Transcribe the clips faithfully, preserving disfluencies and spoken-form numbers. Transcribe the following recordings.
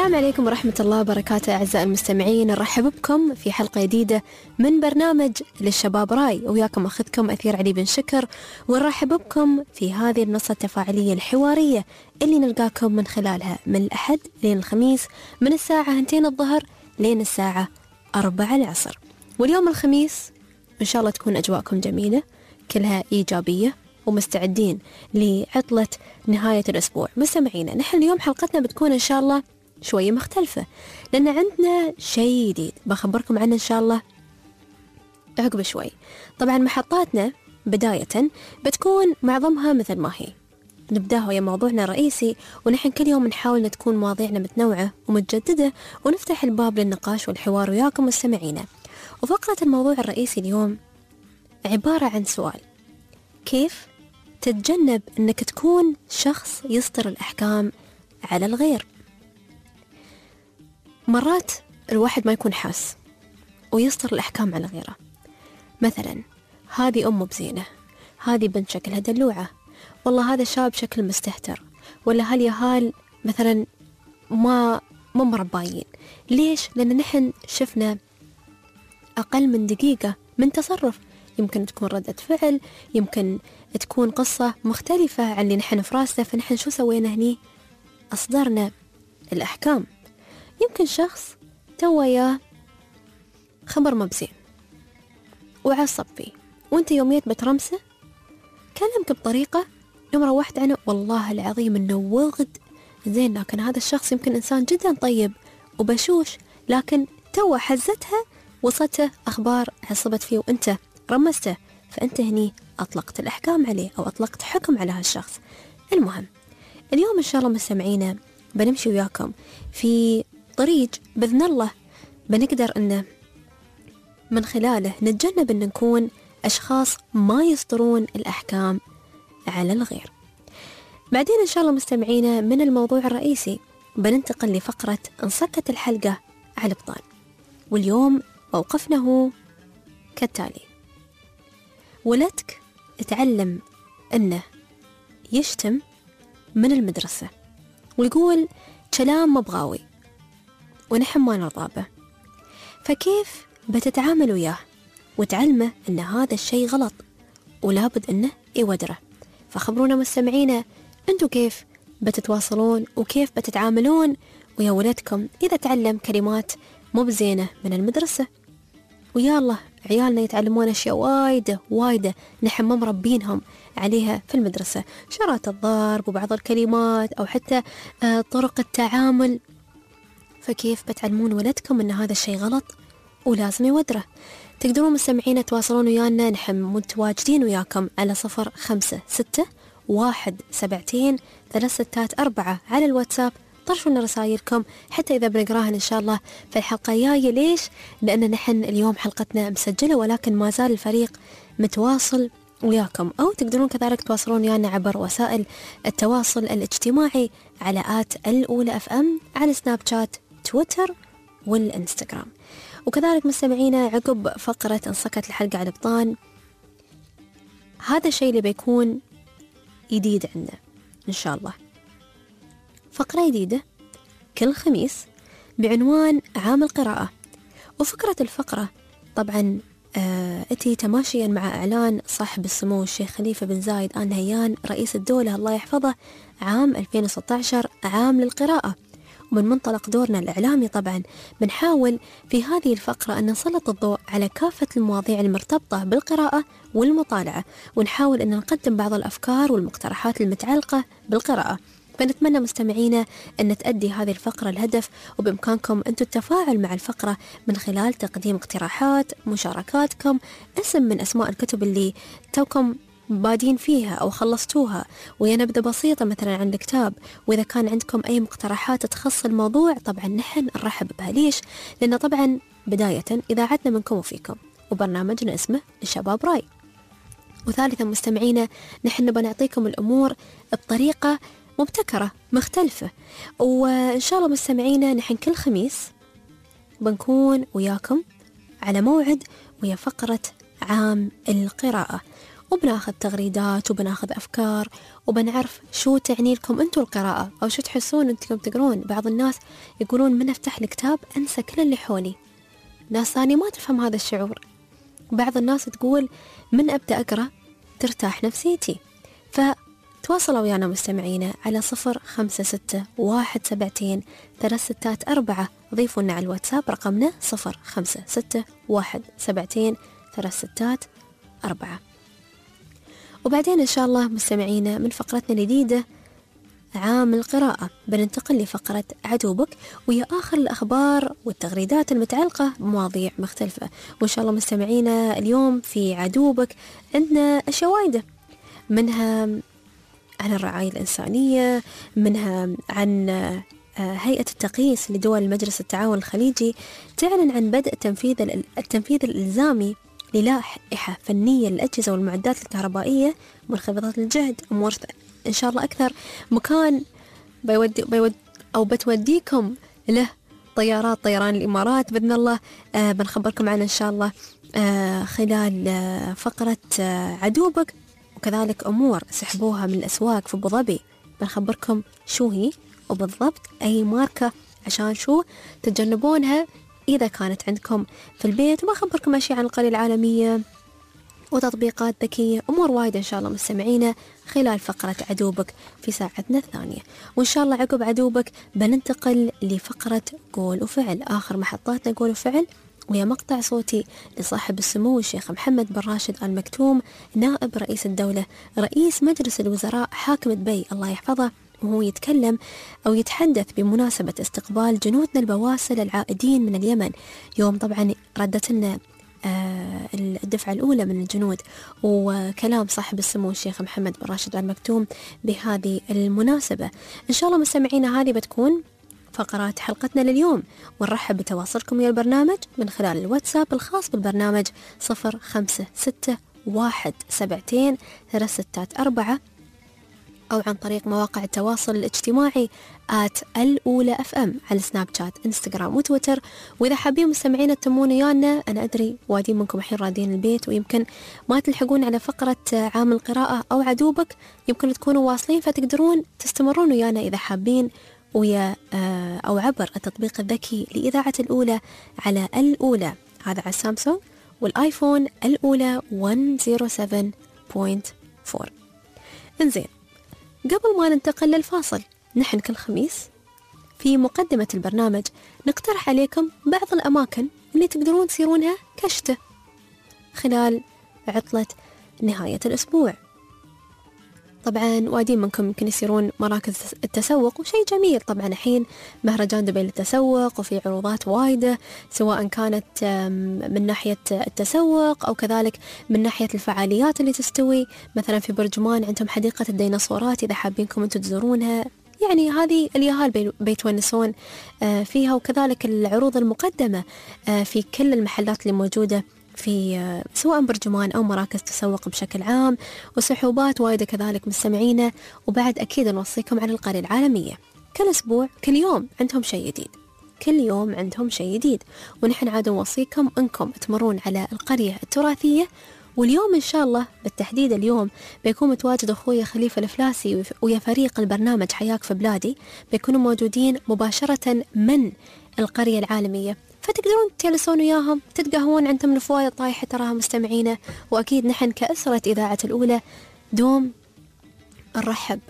السلام عليكم ورحمة الله وبركاته أعزائي المستمعين، نرحب بكم في حلقة جديدة من برنامج للشباب راي، وياكم أخذكم أثير علي بن شكر، ونرحب بكم في هذه المنصة التفاعلية الحوارية اللي نلقاكم من خلالها من الأحد لين الخميس من الساعة هنتين الظهر لين الساعة أربعة العصر. واليوم الخميس إن شاء الله تكون أجواءكم جميلة كلها إيجابية ومستعدين لعطلة نهاية الأسبوع. مستمعينا، نحن اليوم حلقتنا بتكون إن شاء الله شوية مختلفة، لأن عندنا شيء جديد بخبركم عنه إن شاء الله عقب شوي. طبعا محطاتنا بداية بتكون معظمها مثل ما هي، نبدأها ويا موضوعنا الرئيسي، ونحن كل يوم نحاول أن تكون مواضيعنا متنوعة ومتجددة ونفتح الباب للنقاش والحوار وياكم مستمعينا. وفقرة الموضوع الرئيسي اليوم عبارة عن سؤال: كيف تتجنب أنك تكون شخص يصدر الأحكام على الغير؟ مرات الواحد ما يكون حاس ويصدر الأحكام على غيره، مثلا هذه أمه بزينة، هذه بنت شكلها دلوعة، والله هذا شاب شكل مستهتر، ولا هاليهال مثلا ما ما مربايين. ليش؟ لأن نحن شفنا أقل من دقيقة من تصرف، يمكن تكون ردة فعل، يمكن تكون قصة مختلفة عن اللي نحن في راسنا، فنحن شو سوينا هني؟ أصدرنا الأحكام. يمكن شخص تويا خبر مبزين وعصب فيه، وانت يوميت بترمسه، كلمك بطريقة يوم روحت عنه والله العظيم انه وغد زين، لكن هذا الشخص يمكن انسان جدا طيب وبشوش، لكن تو حزتها وصلته اخبار عصبت فيه وانت رمسته، فانت هني اطلقت الاحكام عليه او اطلقت حكم على هالشخص. المهم اليوم ان شاء الله مستمعينا بنمشي وياكم في طريق بإذن الله بنقدر أن من خلاله نتجنب أن نكون أشخاص ما يصدرون الأحكام على الغير. بعدين إن شاء الله مستمعينا من الموضوع الرئيسي بننتقل لفقرة انصكت الحلقة على الأبطال، واليوم موقفنا هو كالتالي: ولدك اتعلم أنه يشتم من المدرسة ويقول كلام مبغاوي ونحن ما نرضى به، فكيف بتتعامل وياه وتعلمه أن هذا الشيء غلط ولابد أنه يودره؟ فخبرونا مستمعينا أنتوا كيف بتتواصلون وكيف بتتعاملون ويا ولدكم إذا تعلم كلمات مو بزينة من المدرسة. ويا الله عيالنا يتعلمون أشياء وايدة وايدة نحن ما مربينهم عليها في المدرسة، شرات الضرب وبعض الكلمات أو حتى طرق التعامل، فكيف بتعلمون ولدكم أن هذا الشيء غلط ولازم يودره؟ تقدرون مستمعين تواصلون ويانا، نحن متواجدين وياكم على صفر خمسة ستة واحد سبعتين ثلاث ستات أربعة على الواتساب. طرشوا لنا رسائلكم حتى إذا بنقراها إن شاء الله في الحلقة الجاية. ليش؟ لأن نحن اليوم حلقتنا مسجلة ولكن ما زال الفريق متواصل وياكم، أو تقدرون كذلك تواصلون ويانا عبر وسائل التواصل الاجتماعي على آت الأولى أف أم على سناب شات، تويتر والإنستغرام. وكذلك مستمعينا عقب فقرة انصكت الحلقة على الأبطال، هذا الشيء اللي بيكون جديد عندنا إن شاء الله، فقرة جديدة كل خميس بعنوان عام القراءة. وفكرة الفقرة طبعا آه اتي تماشيا مع اعلان صاحب السمو الشيخ خليفة بن زايد آل نهيان رئيس الدولة الله يحفظه عام ألفين وستة عشر عام للقراءة. ومن منطلق دورنا الإعلامي طبعا بنحاول في هذه الفقرة أن نسلط الضوء على كافة المواضيع المرتبطة بالقراءة والمطالعة، ونحاول أن نقدم بعض الأفكار والمقترحات المتعلقة بالقراءة. فنتمنى مستمعينا أن تؤدي هذه الفقرة الهدف، وبإمكانكم أنتم التفاعل مع الفقرة من خلال تقديم اقتراحات، مشاركاتكم، اسم من أسماء الكتب اللي توكم بادين فيها أو خلصتوها، ويا نبذة بسيطة مثلا عن الكتاب. وإذا كان عندكم أي مقترحات تخص الموضوع طبعا نحن نرحب بها. ليش؟ لأن طبعا بداية إذاعتنا منكم وفيكم، وبرنامجنا اسمه الشباب راي. وثالثا مستمعينا نحن نبغى نعطيكم الأمور بطريقة مبتكرة مختلفة. وإن شاء الله مستمعينا نحن كل خميس بنكون وياكم على موعد ويا فقرة عام القراءة. وبناخذ تغريدات وبناخذ أفكار وبنعرف شو تعني لكم أنتوا القراءة أو شو تحسون أنتم تقرون. بعض الناس يقولون من أفتح الكتاب أنسى كل اللي حولي، ناس ثانية ما تفهم هذا الشعور. بعض الناس تقول من أبدأ أقرأ ترتاح نفسيتي. فتواصلوا ويانا مستمعينا على صفر خمسة ستة واحد سبعتين ثلاث ستات أربعة. ضيفوا لنا على الواتساب رقمنا صفر خمسة ستة واحد سبعتين ثلاث ستات أربعة. وبعدين إن شاء الله مستمعينا من فقرتنا الجديدة عام القراءة بننتقل لفقرة عدوبك، وهي آخر الأخبار والتغريدات المتعلقة بمواضيع مختلفة. وإن شاء الله مستمعينا اليوم في عدوبك عندنا أشياء وايدة، منها عن الرعاية الإنسانية، منها عن هيئة التقييس لدول مجلس التعاون الخليجي تعلن عن بدء تنفيذ التنفيذ الإلزامي للائحة فنية للأجهزة والمعدات الكهربائية منخفضة الجهد. أمور إن شاء الله أكثر مكان بيودي بيود أو بتوديكم له طيارات طيران الإمارات بإذن الله. آه بنخبركم عنه إن شاء الله آه خلال آه فقرة آه عدوبك. وكذلك أمور سحبوها من الأسواق في أبو ظبي بنخبركم شو هي وبالضبط أي ماركة عشان شو تتجنبونها إذا كانت عندكم في البيت. وبخبركم أشياء عن القرية العالمية وتطبيقات ذكية، أمور وايدة إن شاء الله مستمعينا خلال فقرة عدوبك في ساعتنا الثانية. وإن شاء الله عقب عدوبك بننتقل لفقرة قول وفعل، آخر محطاتنا قول وفعل، وهي مقطع صوتي لصاحب السمو الشيخ محمد بن راشد آل مكتوم نائب رئيس الدولة رئيس مجلس الوزراء حاكم دبي الله يحفظه، وهو يتكلم أو يتحدث بمناسبة استقبال جنودنا البواسل العائدين من اليمن. يوم طبعا ردت لنا آه الدفعة الأولى من الجنود، وكلام صاحب السمو الشيخ محمد بن راشد آل مكتوم بهذه المناسبة. إن شاء الله مستمعينا هذه بتكون فقرات حلقتنا لليوم، ونرحب بتواصلكم ويا البرنامج من خلال الواتساب الخاص بالبرنامج صفر خمسة ستة واحد سبعتين ثلاث ستات أربعة، أو عن طريق مواقع التواصل الاجتماعي آت الأولى أف أم على سناب شات إنستغرام وتويتر. وإذا حابين مستمعين تتمون ويانا، أنا أدري وادين منكم الحين رادين البيت ويمكن ما تلحقون على فقرة عام القراءة أو عدوبك، يمكن تكونوا واصلين فتقدرون تستمرون ويانا إذا حابين ويا أو عبر التطبيق الذكي لإذاعة الأولى على الأولى، هذا على السامسونج والآيفون الأولى مئة وسبعة فاصلة أربعة. انزين، قبل ما ننتقل للفاصل، نحن كل خميس في مقدمة البرنامج نقترح عليكم بعض الأماكن اللي تقدرون تسيرونها كشتة خلال عطلة نهاية الأسبوع. طبعا وادين منكم يمكن يسيرون مراكز التسوق، وشيء جميل. طبعا الحين مهرجان دبي للتسوق وفي عروضات وايدة، سواء كانت من ناحية التسوق أو كذلك من ناحية الفعاليات اللي تستوي. مثلا في برجمان عندهم حديقة الديناصورات إذا حابينكم أنتم تزورونها، يعني هذه اليهال بيتونسون فيها. وكذلك العروض المقدمة في كل المحلات اللي موجودة في سواء برجمان أو مراكز تسوق بشكل عام، وسحوبات وايدة كذلك مستمعينا. وبعد أكيد نوصيكم عن القرية العالمية، كل أسبوع كل يوم عندهم شيء جديد، كل يوم عندهم شيء جديد. ونحن عاد نوصيكم أنكم تمرون على القرية التراثية. واليوم إن شاء الله بالتحديد اليوم بيكون متواجد أخوي خليفة الفلاسي ويا فريق البرنامج حياك في بلادي، بيكونوا موجودين مباشرة من القرية العالمية، فتقدرون تجلسون وياهم تتقهون عندهم الفوايد طايحة تراها مستمعينا. وأكيد نحن كأسرة إذاعة الأولى دوم نرحب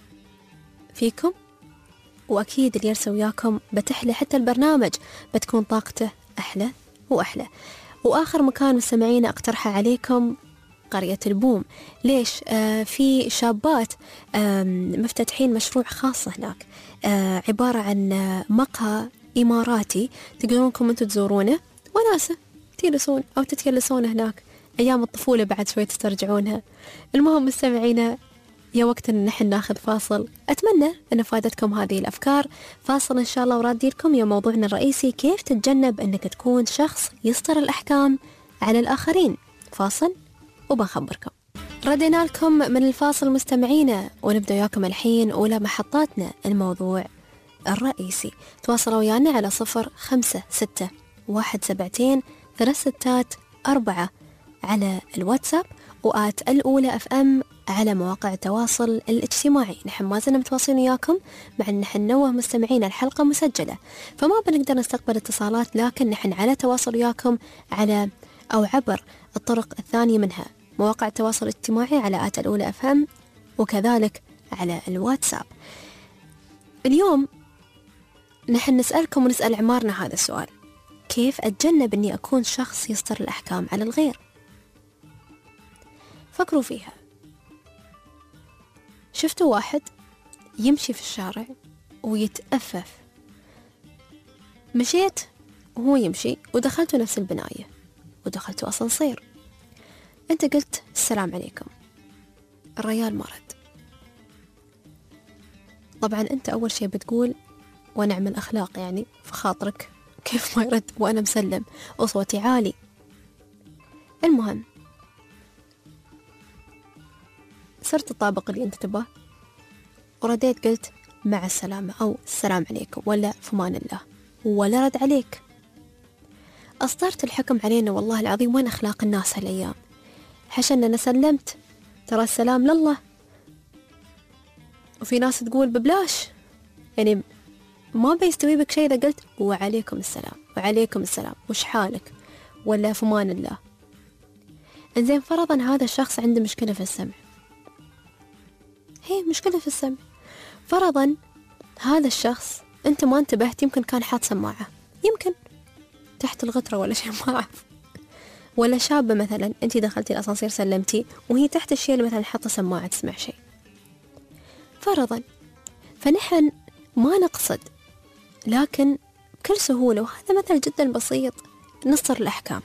فيكم، وأكيد اللي يرسل وياكم بتحلى، حتى البرنامج بتكون طاقته أحلى وأحلى. وآخر مكان مستمعينا أقترحه عليكم قرية البوم. ليش؟ آه في شابات آه مفتتحين مشروع خاص هناك، آه عبارة عن مقهى إماراتي تقدرونكم أنتم تزورونه، وناسة تجلسون أو تتجلسون هناك، أيام الطفولة بعد شوي تسترجعونها. المهم مستمعينا يا وقت أن نحن ناخذ فاصل. أتمنى أن فادتكم هذه الأفكار. فاصل إن شاء الله ورادي لكم يا موضوعنا الرئيسي، كيف تتجنب أنك تكون شخص يسطر الأحكام على الآخرين. فاصل وبخبركم. ردينا لكم من الفاصل مستمعينا، ونبدأ وياكم الحين أولى محطاتنا الموضوع الرئيسي. تواصلوا ويانا على صفر خمسة ستة واحد سبعتين ثلاث ستات أربعة على الواتساب، وآت الأولى أف أم على مواقع التواصل الاجتماعي. نحن ما زلنا متواصلين وياكم، مع أن نحن نوه مستمعين الحلقة مسجلة، فما بنقدر نستقبل اتصالات، لكن نحن على تواصل وياكم على أو عبر الطرق الثانية منها مواقع التواصل الاجتماعي على آت الأولى أف أم، وكذلك على الواتساب. اليوم نحن نسألكم ونسأل عمارنا هذا السؤال: كيف أتجنب أني أكون شخص يصدر الأحكام على الغير؟ فكروا فيها. شفتوا واحد يمشي في الشارع ويتأفف، مشيت وهو يمشي ودخلتوا نفس البناية ودخلتوا أسانسير، أنت قلت السلام عليكم، الرجال ما رد. طبعا أنت أول شيء بتقول ونعم الأخلاق، يعني في خاطرك كيف ما يرد وأنا مسلم وصوتي عالي. المهم صرت الطابق اللي أنت تباه ورديت قلت مع السلامة أو السلام عليكم ولا فمان الله، ولا رد عليك. أصدرت الحكم علينا. والله العظيم وين أخلاق الناس هالأيام؟ حشن أنا سلمت، ترى السلام لله، وفي ناس تقول ببلاش، يعني ما بيستوي بك شيء إذا قلت وعليكم السلام وعليكم السلام وش حالك ولا فمان الله. إنزين فرضا هذا الشخص عنده مشكلة في السمع، هي مشكلة في السمع. فرضا هذا الشخص أنت ما انتبهت، يمكن كان حاط سماعة، يمكن تحت الغترة ولا شيء ما أعرف، ولا شابة مثلا أنت دخلتي الأسانسير سلمتي وهي تحت الشيء مثلا حاطة سماعة تسمع شيء، فرضا. فنحن ما نقصد، لكن بكل سهولة، وهذا مثل جدا بسيط، نصدر الأحكام.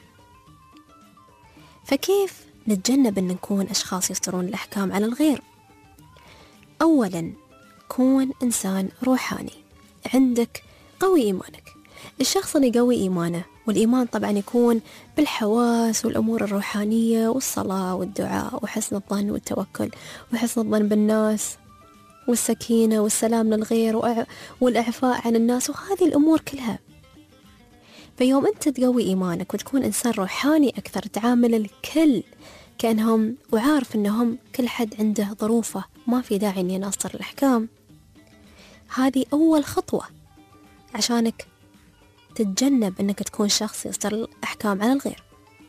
فكيف نتجنب أن نكون أشخاص يصدرون الأحكام على الغير؟ أولا كون إنسان روحاني، عندك قوي إيمانك. الشخص اللي قوي إيمانه، والإيمان طبعا يكون بالحواس والأمور الروحانية والصلاة والدعاء وحسن الظن والتوكل وحسن الظن بالناس والسكينة والسلام للغير والإعفاء عن الناس وهذه الأمور كلها. فيوم أنت تقوي إيمانك وتكون إنسان روحاني أكثر، تعامل الكل كأنهم وعارف أنهم كل حد عنده ظروفه، ما في داعي أني أصدر الأحكام. هذه أول خطوة عشانك تتجنب أنك تكون شخص يصدر الأحكام على الغير.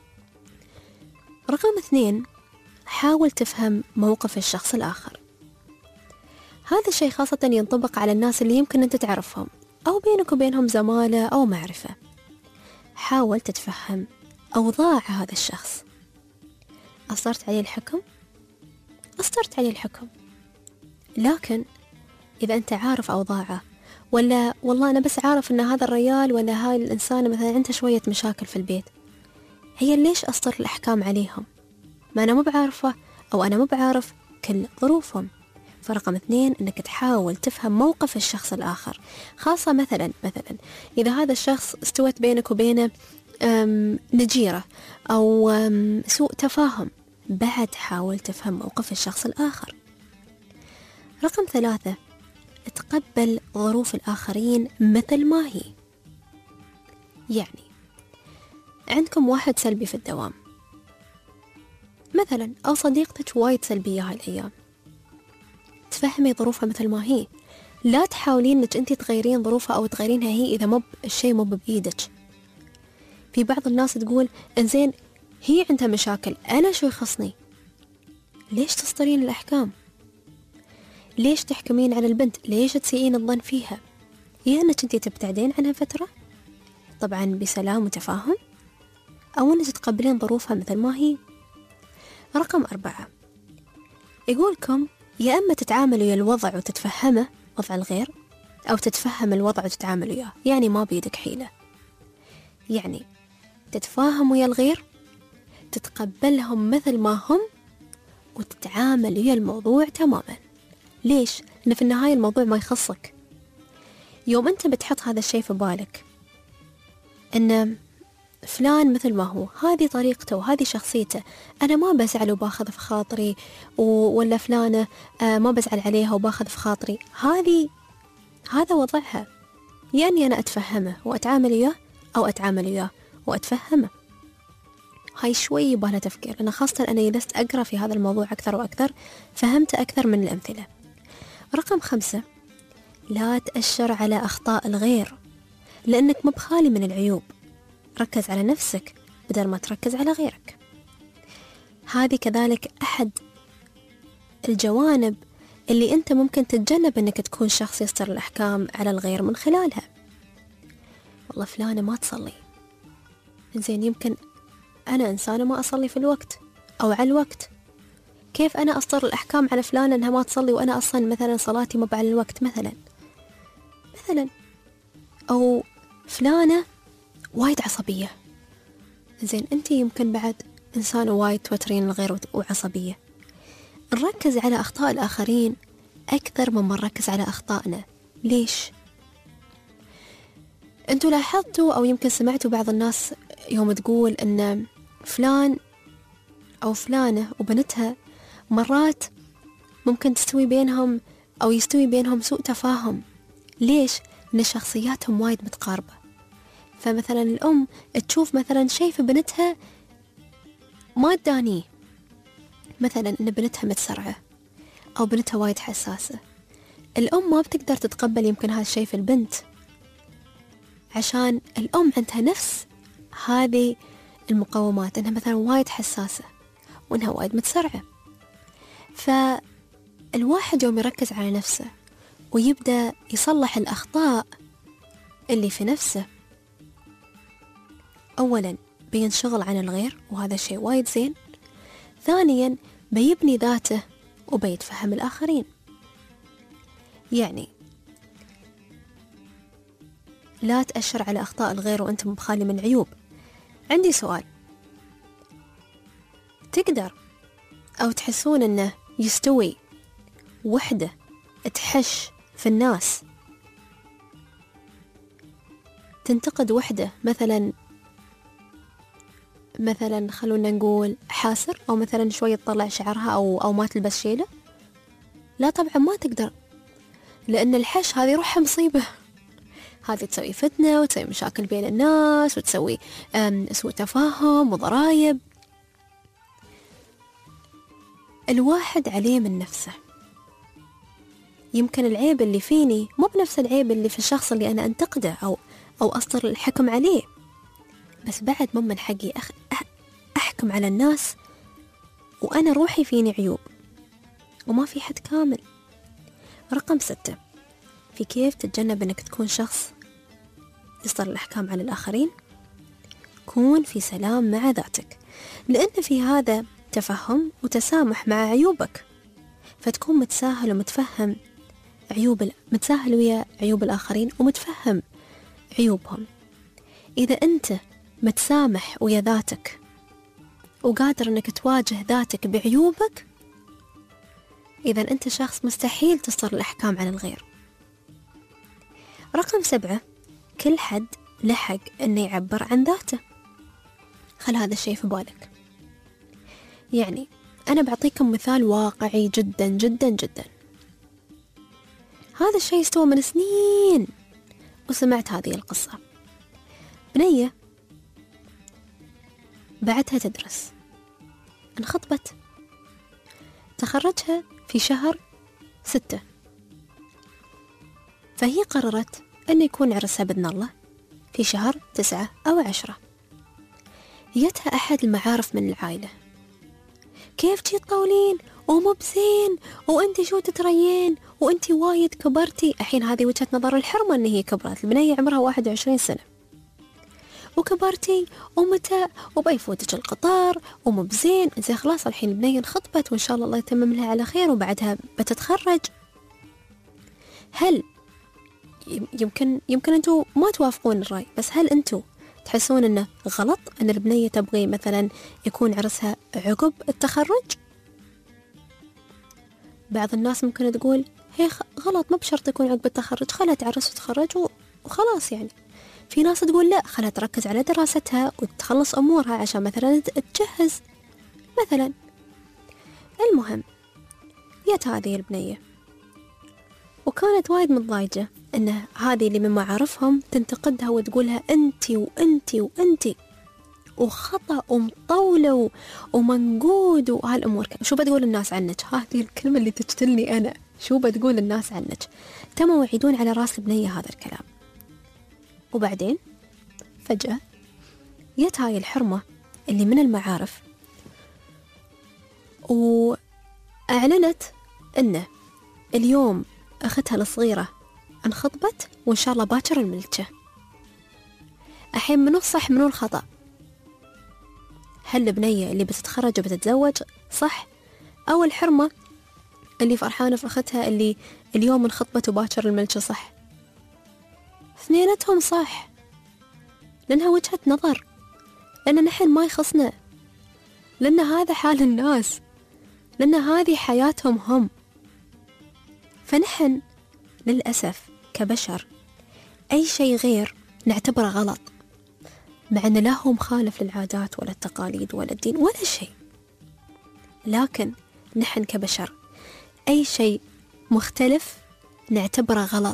رقم اثنين، حاول تفهم موقف الشخص الآخر. هذا الشيء خاصة ينطبق على الناس اللي يمكن أنت تعرفهم أو بينك وبينهم زمالة أو معرفة. حاول تتفهم أوضاع هذا الشخص. أصدرت عليه الحكم؟ أصدرت عليه الحكم، لكن إذا أنت عارف أوضاعه، ولا والله أنا بس عارف أن هذا الرجال ولا هاي الإنسانة مثلا عنده شوية مشاكل في البيت، هي ليش أصدر الأحكام عليهم؟ ما أنا مو بعارفة أو أنا مو بعارف كل ظروفهم. فرقم اثنين أنك تحاول تفهم موقف الشخص الآخر، خاصة مثلا مثلا إذا هذا الشخص استوت بينك وبينه نجيرة أو سوء تفاهم، بعد حاول تفهم موقف الشخص الآخر. رقم ثلاثة، تقبل ظروف الآخرين مثل ما هي. يعني عندكم واحد سلبي في الدوام مثلا، أو صديقتك وايد سلبية هالأيام، تفهمي ظروفها مثل ما هي، لا تحاولين انك انت تغيرين ظروفها او تغيرينها هي اذا مو الشيء مو بايدك. في بعض الناس تقول انزين هي عندها مشاكل، انا شو يخصني؟ ليش تصدرين الاحكام؟ ليش تحكمين على البنت؟ ليش تسيئين الظن فيها؟ يا انك انت تبتعدين عنها فترة طبعا بسلام وتفاهم، او انك تقبلين ظروفها مثل ما هي. رقم أربعة، يقولكم يا أما تتعاملوا يا الوضع وتتفهمه، وضع الغير، أو تتفهم الوضع وتتعاملوا ياه، يعني ما بيدك حيلة. يعني تتفاهم ويا الغير، تتقبلهم مثل ما هم، وتتعامل ويا الموضوع تماما. ليش؟ لأن في النهاية الموضوع ما يخصك. يوم أنت بتحط هذا الشيء في بالك أن فلان مثل ما هو، هذه طريقته وهذه شخصيته، أنا ما بزعل وباخذ في خاطري، ولا فلانة ما بزعل عليها وباخذ في خاطري، هذه هذا وضعها، يعني أنا أتفهمه وأتعامل وياه، أو أتعامل وياه وأتفهمه. هاي شوي يبالها تفكير، لأن خاصة أنا جلست أقرأ في هذا الموضوع أكثر وأكثر فهمت أكثر من الأمثلة. رقم خمسة، لا تأشر على أخطاء الغير، لأنك مو بخالي من العيوب. ركز على نفسك بدل ما تركز على غيرك. هذه كذلك أحد الجوانب اللي أنت ممكن تتجنب أنك تكون شخص يصدر الأحكام على الغير من خلالها. والله فلانة ما تصلي، زين يمكن أنا إنسانة ما أصلي في الوقت أو على الوقت، كيف أنا أصدر الأحكام على فلانة أنها ما تصلي وأنا أصلا مثلا صلاتي مو على الوقت مثلا مثلا أو فلانة وايد عصبية، زين أنت يمكن بعد إنسانة وايد توترين الغير وعصبية. نركز على أخطاء الآخرين أكثر مما نركز على أخطائنا. ليش؟ أنتوا لاحظتوا أو يمكن سمعتوا بعض الناس يوم تقول أن فلان أو فلانة وبنتها مرات ممكن تستوي بينهم أو يستوي بينهم سوء تفاهم. ليش؟ لأن شخصياتهم وايد متقاربة. فمثلا الأم تشوف مثلا شيء في بنتها ما تدانيه، مثلا أن بنتها متسرعة أو بنتها وايد حساسة، الأم ما بتقدر تتقبل يمكن هذا الشيء في البنت، عشان الأم عندها نفس هذه المقومات، أنها مثلا وايد حساسة وأنها وايد متسرعة. فالواحد يوم يركز على نفسه ويبدأ يصلح الأخطاء اللي في نفسه، أولا بينشغل عن الغير وهذا شيء وايد زين، ثانيا بيبني ذاته وبيتفهم الآخرين. يعني لا تأشر على أخطاء الغير وأنت مبخالي من العيوب. عندي سؤال، تقدر أو تحسون أنه يستوي وحدة تحش في الناس تنتقد وحدة مثلا مثلا خلونا نقول حاسر أو مثلا شوية تطلع شعرها أو أو ما تلبس شيله؟ لا طبعا ما تقدر، لأن الحش هذه روحها مصيبة، هذه تسوي فتنة وتسوي مشاكل بين الناس وتسوي سوء تفاهم وضرايب. الواحد عليه من نفسه، يمكن العيب اللي فيني مو بنفس العيب اللي في الشخص اللي أنا أنتقده أو أو أصدر الحكم عليه، بس بعد مو من حقي أخ... أحكم على الناس وأنا روحي فيني عيوب، وما في حد كامل. رقم ستة، في كيف تتجنب أنك تكون شخص يصدر الأحكام على الآخرين؟ كون في سلام مع ذاتك، لأن في هذا تفهم وتسامح مع عيوبك، فتكون متساهل ومتفهم عيوب ال... متساهل ويا عيوب الآخرين ومتفهم عيوبهم. إذا أنت متسامح ويا ذاتك وقادر أنك تواجه ذاتك بعيوبك، إذا أنت شخص مستحيل تصدر الأحكام على الغير. رقم سبعة، كل حد له حق أنه يعبر عن ذاته، خل هذا الشيء في بالك. يعني أنا بعطيكم مثال واقعي جدا جدا جدا. هذا الشيء استوى من سنين وسمعت هذه القصة. بنية بعدها تدرس، انخطبت، تخرجها في شهر ستة، فهي قررت أن يكون عرسها بإذن الله في شهر تسعة أو عشرة. جتها أحد المعارف من العائلة، كيف جي تطولين ومو بزين وأنت شو تتريين وأنت وايد كبرتي. الحين هذه وجهة نظر الحرمة أن هي كبرت، البنية عمرها واحد وعشرين سنة وكبرتي ومتى وبيفوتك القطار ومو بزين. زي خلاص الحين البنية انخطبت وإن شاء الله الله يتمم لها على خير وبعدها بتتخرج. هل يمكن يمكن أنتوا ما توافقون الرأي، بس هل أنتوا تحسون أنه غلط أن البنية تبغي مثلا يكون عرسها عقب التخرج؟ بعض الناس ممكن تقول هي غلط، ما بشرط يكون عقب التخرج، خلها تعرس وتخرج وخلاص. يعني في ناس تقول لا، خلها تركز على دراستها وتخلص أمورها عشان مثلا تجهز مثلا. المهم جت هذه البنية وكانت وايد متضايجة أن هذه اللي من معارفهم تنتقدها وتقولها أنتي وأنتي وأنتي، وخطأ ومطولة ومنقود وهالأمور. شو بتقول الناس عنك؟ هذه الكلمة اللي تقتلني أنا. شو بتقول الناس عنك؟ تموا يعيدون على راس البنية هذا الكلام. وبعدين فجأة جت هاي الحرمة اللي من المعارف وأعلنت إنه اليوم أختها الصغيرة انخطبت وإن شاء الله باكر الملكة. الحين منو الصح منو الخطأ؟ هل البنية اللي بتتخرج وبتتزوج صح، أو الحرمة اللي فرحانة في أختها اللي اليوم انخطبت وباكر الملكة صح؟ اثنينتهم صح، لأنها وجهة نظر، لأن نحن ما يخصنا، لأن هذا حال الناس، لأن هذه حياتهم هم. فنحن للأسف كبشر أي شيء غير نعتبره غلط، مع أنه لا هو مخالف للعادات ولا التقاليد ولا الدين ولا شيء، لكن نحن كبشر أي شيء مختلف نعتبره غلط.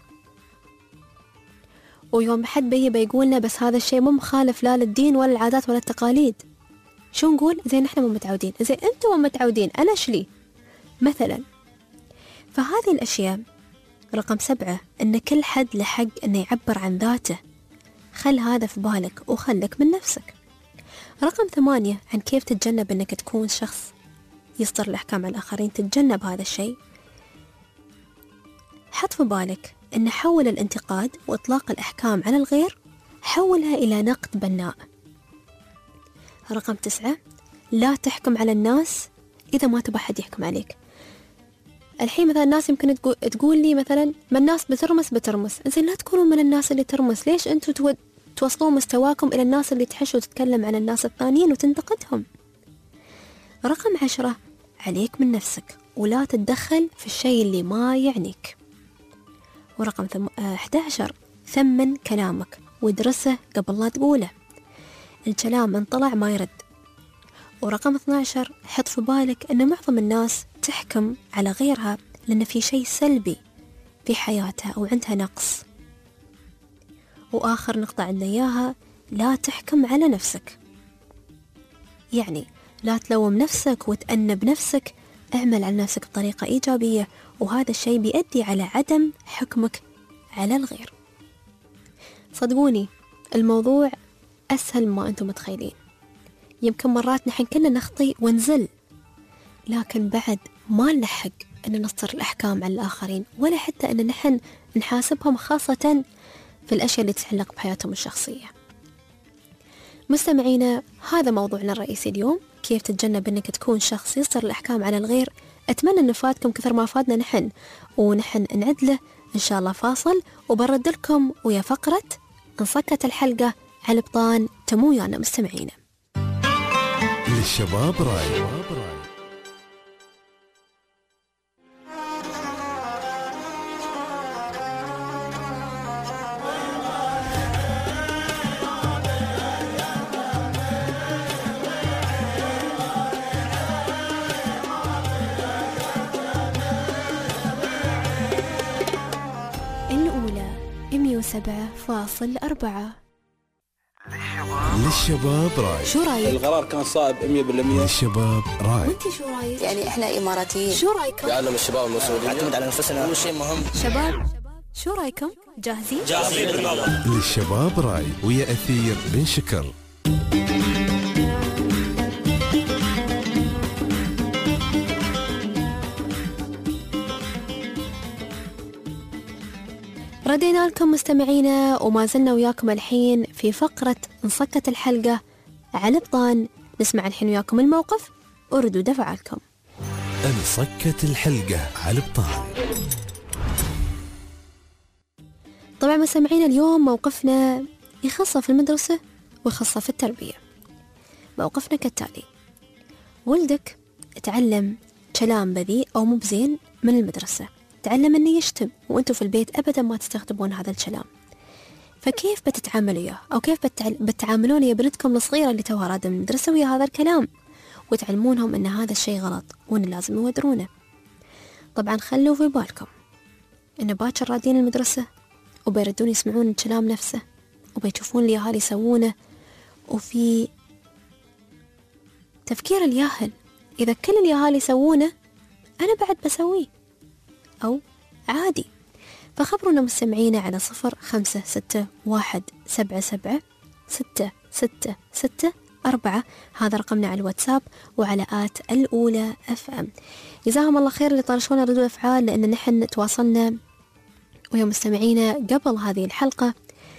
ويوم حد بيجي بيقولنا بس هذا الشيء مو مخالف لا للدين ولا العادات ولا التقاليد، شو نقول؟ زي نحن مو متعودين، زي أنتم مو متعودين، أنا شلي مثلا. فهذه الأشياء. رقم سبعة، أن كل حد لحق أنه يعبر عن ذاته، خل هذا في بالك وخلك من نفسك. رقم ثمانية، عن كيف تتجنب أنك تكون شخص يصدر الأحكام على الآخرين. تتجنب هذا الشيء، حط في بالك أن حول الانتقاد وإطلاق الأحكام على الغير حولها إلى نقد بناء. رقم تسعة، لا تحكم على الناس إذا ما تبغى حد يحكم عليك. الحين مثلا الناس يمكن تقول, تقول لي مثلا ما الناس بترمس بترمس زين لا تكونوا من الناس اللي ترمس. ليش أنتوا تو... توصلون مستواكم إلى الناس اللي تحش وتتكلم عن الناس الثانيين وتنتقدهم؟ رقم عشرة، عليك من نفسك ولا تتدخل في الشيء اللي ما يعنيك. ورقم ثم... آه أحد عشر، ثمن كلامك وادرسه قبل لا تقوله، الكلام ان طلع ما يرد. ورقم اثنا عشر، حط في بالك أن معظم الناس تحكم على غيرها لأن في شيء سلبي في حياتها أو عندها نقص. وآخر نقطة عندنا إياها، لا تحكم على نفسك، يعني لا تلوم نفسك وتأنب نفسك، اعمل على نفسك بطريقة إيجابية، وهذا الشيء بيؤدي على عدم حكمك على الغير. صدقوني الموضوع أسهل ما أنتم متخيلين. يمكن مرات نحن كنا نخطي ونزل، لكن بعد ما نلحق أن نصدر الأحكام على الآخرين ولا حتى أن نحن نحاسبهم، خاصة في الأشياء اللي تتعلق بحياتهم الشخصية. مستمعينا، هذا موضوعنا الرئيسي اليوم، كيف تتجنب أنك تكون شخص يصدر الأحكام على الغير. أتمنى أن فاتكم كثر ما فادنا نحن، ونحن نعد له إن شاء الله فاصل وبرد لكم ويا فقرة انصكت الحلقة على البطان. تمو يانا مستمعينا. للشباب راي. الأولى مية وسبعة فاصل أربعة. للشباب راي. شو رايك؟ القرار كان صائب مية بالمية. للشباب راي. وانتي شو رايك؟ يعني احنا اماراتيين، شو رايكم؟ يعلم الشباب المسؤولين، نعتمد على انفسنا، هو شيء مهم. شباب شو رايكم؟ جاهزين؟ جاهزين. للشباب راي ويا أثير بن شكر. ردينا لكم مستمعينا، وما زلنا وياكم الحين في فقرة انصكت الحلقة على بطان. نسمع الحين وياكم الموقف وردود أفعالكم. انصكت الحلقة على بطان. طبعا مستمعينا، اليوم موقفنا يخص في المدرسة ويخص في التربية. موقفنا كالتالي: ولدك تعلم كلام بذيء أو مو بزين من المدرسة، تعلم أنه يشتم وأنتوا في البيت أبدا ما تستخدمون هذا الكلام، فكيف بتتعاملوا إياه؟ أو كيف بتعاملون يا بنتكم الصغيرة اللي توها رادة من المدرسة ويا هذا الكلام، وتعلمونهم أن هذا الشيء غلط وأن لازم يودرونه؟ طبعا خلوا في بالكم أن باكر رادين المدرسة وبيردون يسمعون الكلام نفسه، وبيشوفون اللي أهالي يسوونه، وفي تفكير الياهل. إذا كل الياهال يسوونه أنا بعد بسويه، أو عادي. فخبرونا مستمعينا على صفر خمسة ستة واحد سبعة سبعة ستة ستة ستة أربعة، هذا رقمنا على الواتساب، وعلى آت الأولى أف أم. جزاهم الله خير اللي طرشونا ردود أفعال، لأن نحن تواصلنا ويا مستمعينا قبل هذه الحلقة.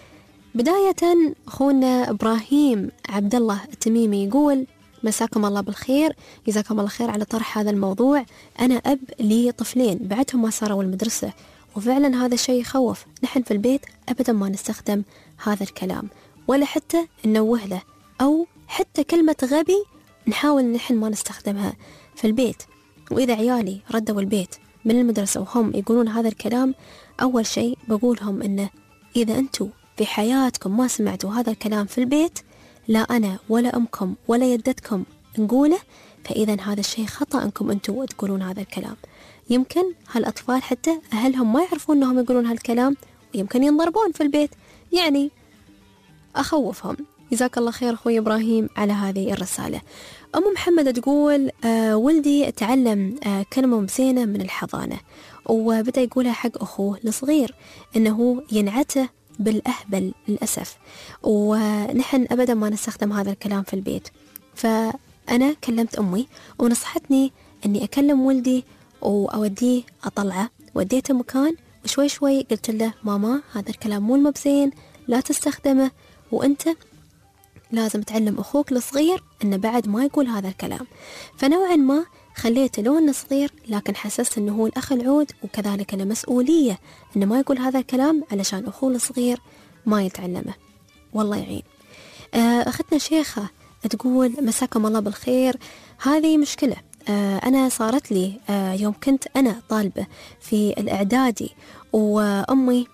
بداية أخونا إبراهيم عبد الله التميمي يقول: مساكم الله بالخير، جزاكم الله خير على طرح هذا الموضوع. أنا أب لي طفلين بعدهم ما صاروا المدرسة، وفعلا هذا الشيء يخوف. نحن في البيت أبدا ما نستخدم هذا الكلام، ولا حتى ننوه له، أو حتى كلمة غبي نحاول نحن ما نستخدمها في البيت. وإذا عيالي ردوا البيت من المدرسة وهم يقولون هذا الكلام، أول شيء بقولهم إنه إذا أنتوا في حياتكم ما سمعتوا هذا الكلام في البيت، لا أنا ولا أمكم ولا يدتكم نقوله، فإذا هذا الشيء خطأ أنكم أنتوا تقولون هذا الكلام. يمكن هالأطفال حتى أهلهم ما يعرفون أنهم يقولون هالكلام، ويمكن ينضربون في البيت. يعني أخوفهم. جزاك الله خير أخوي إبراهيم على هذه الرسالة. أم محمد تقول: آه ولدي تعلم آه كلمة زينة من الحضانة، وبدأ يقولها حق أخوه الصغير إنه ينعته بالأهبل للأسف، ونحن أبدا ما نستخدم هذا الكلام في البيت. فأنا كلمت أمي ونصحتني أني أكلم ولدي وأوديه أطلعه، وديته مكان، وشوي شوي قلت له: ماما هذا الكلام مو المبزين، لا تستخدمه، وأنت لازم تعلم أخوك الصغير أنه بعد ما يقول هذا الكلام. فنوعا ما خليته لو أنه صغير، لكن حسست أنه هو الأخ العود، وكذلك أنا مسؤولية أنه ما يقول هذا الكلام علشان أخوه الصغير ما يتعلمه. والله يعين. أختنا شيخة تقول: مساكم الله بالخير، هذه مشكلة أنا صارت لي يوم كنت أنا طالبة في الإعدادي، وأمي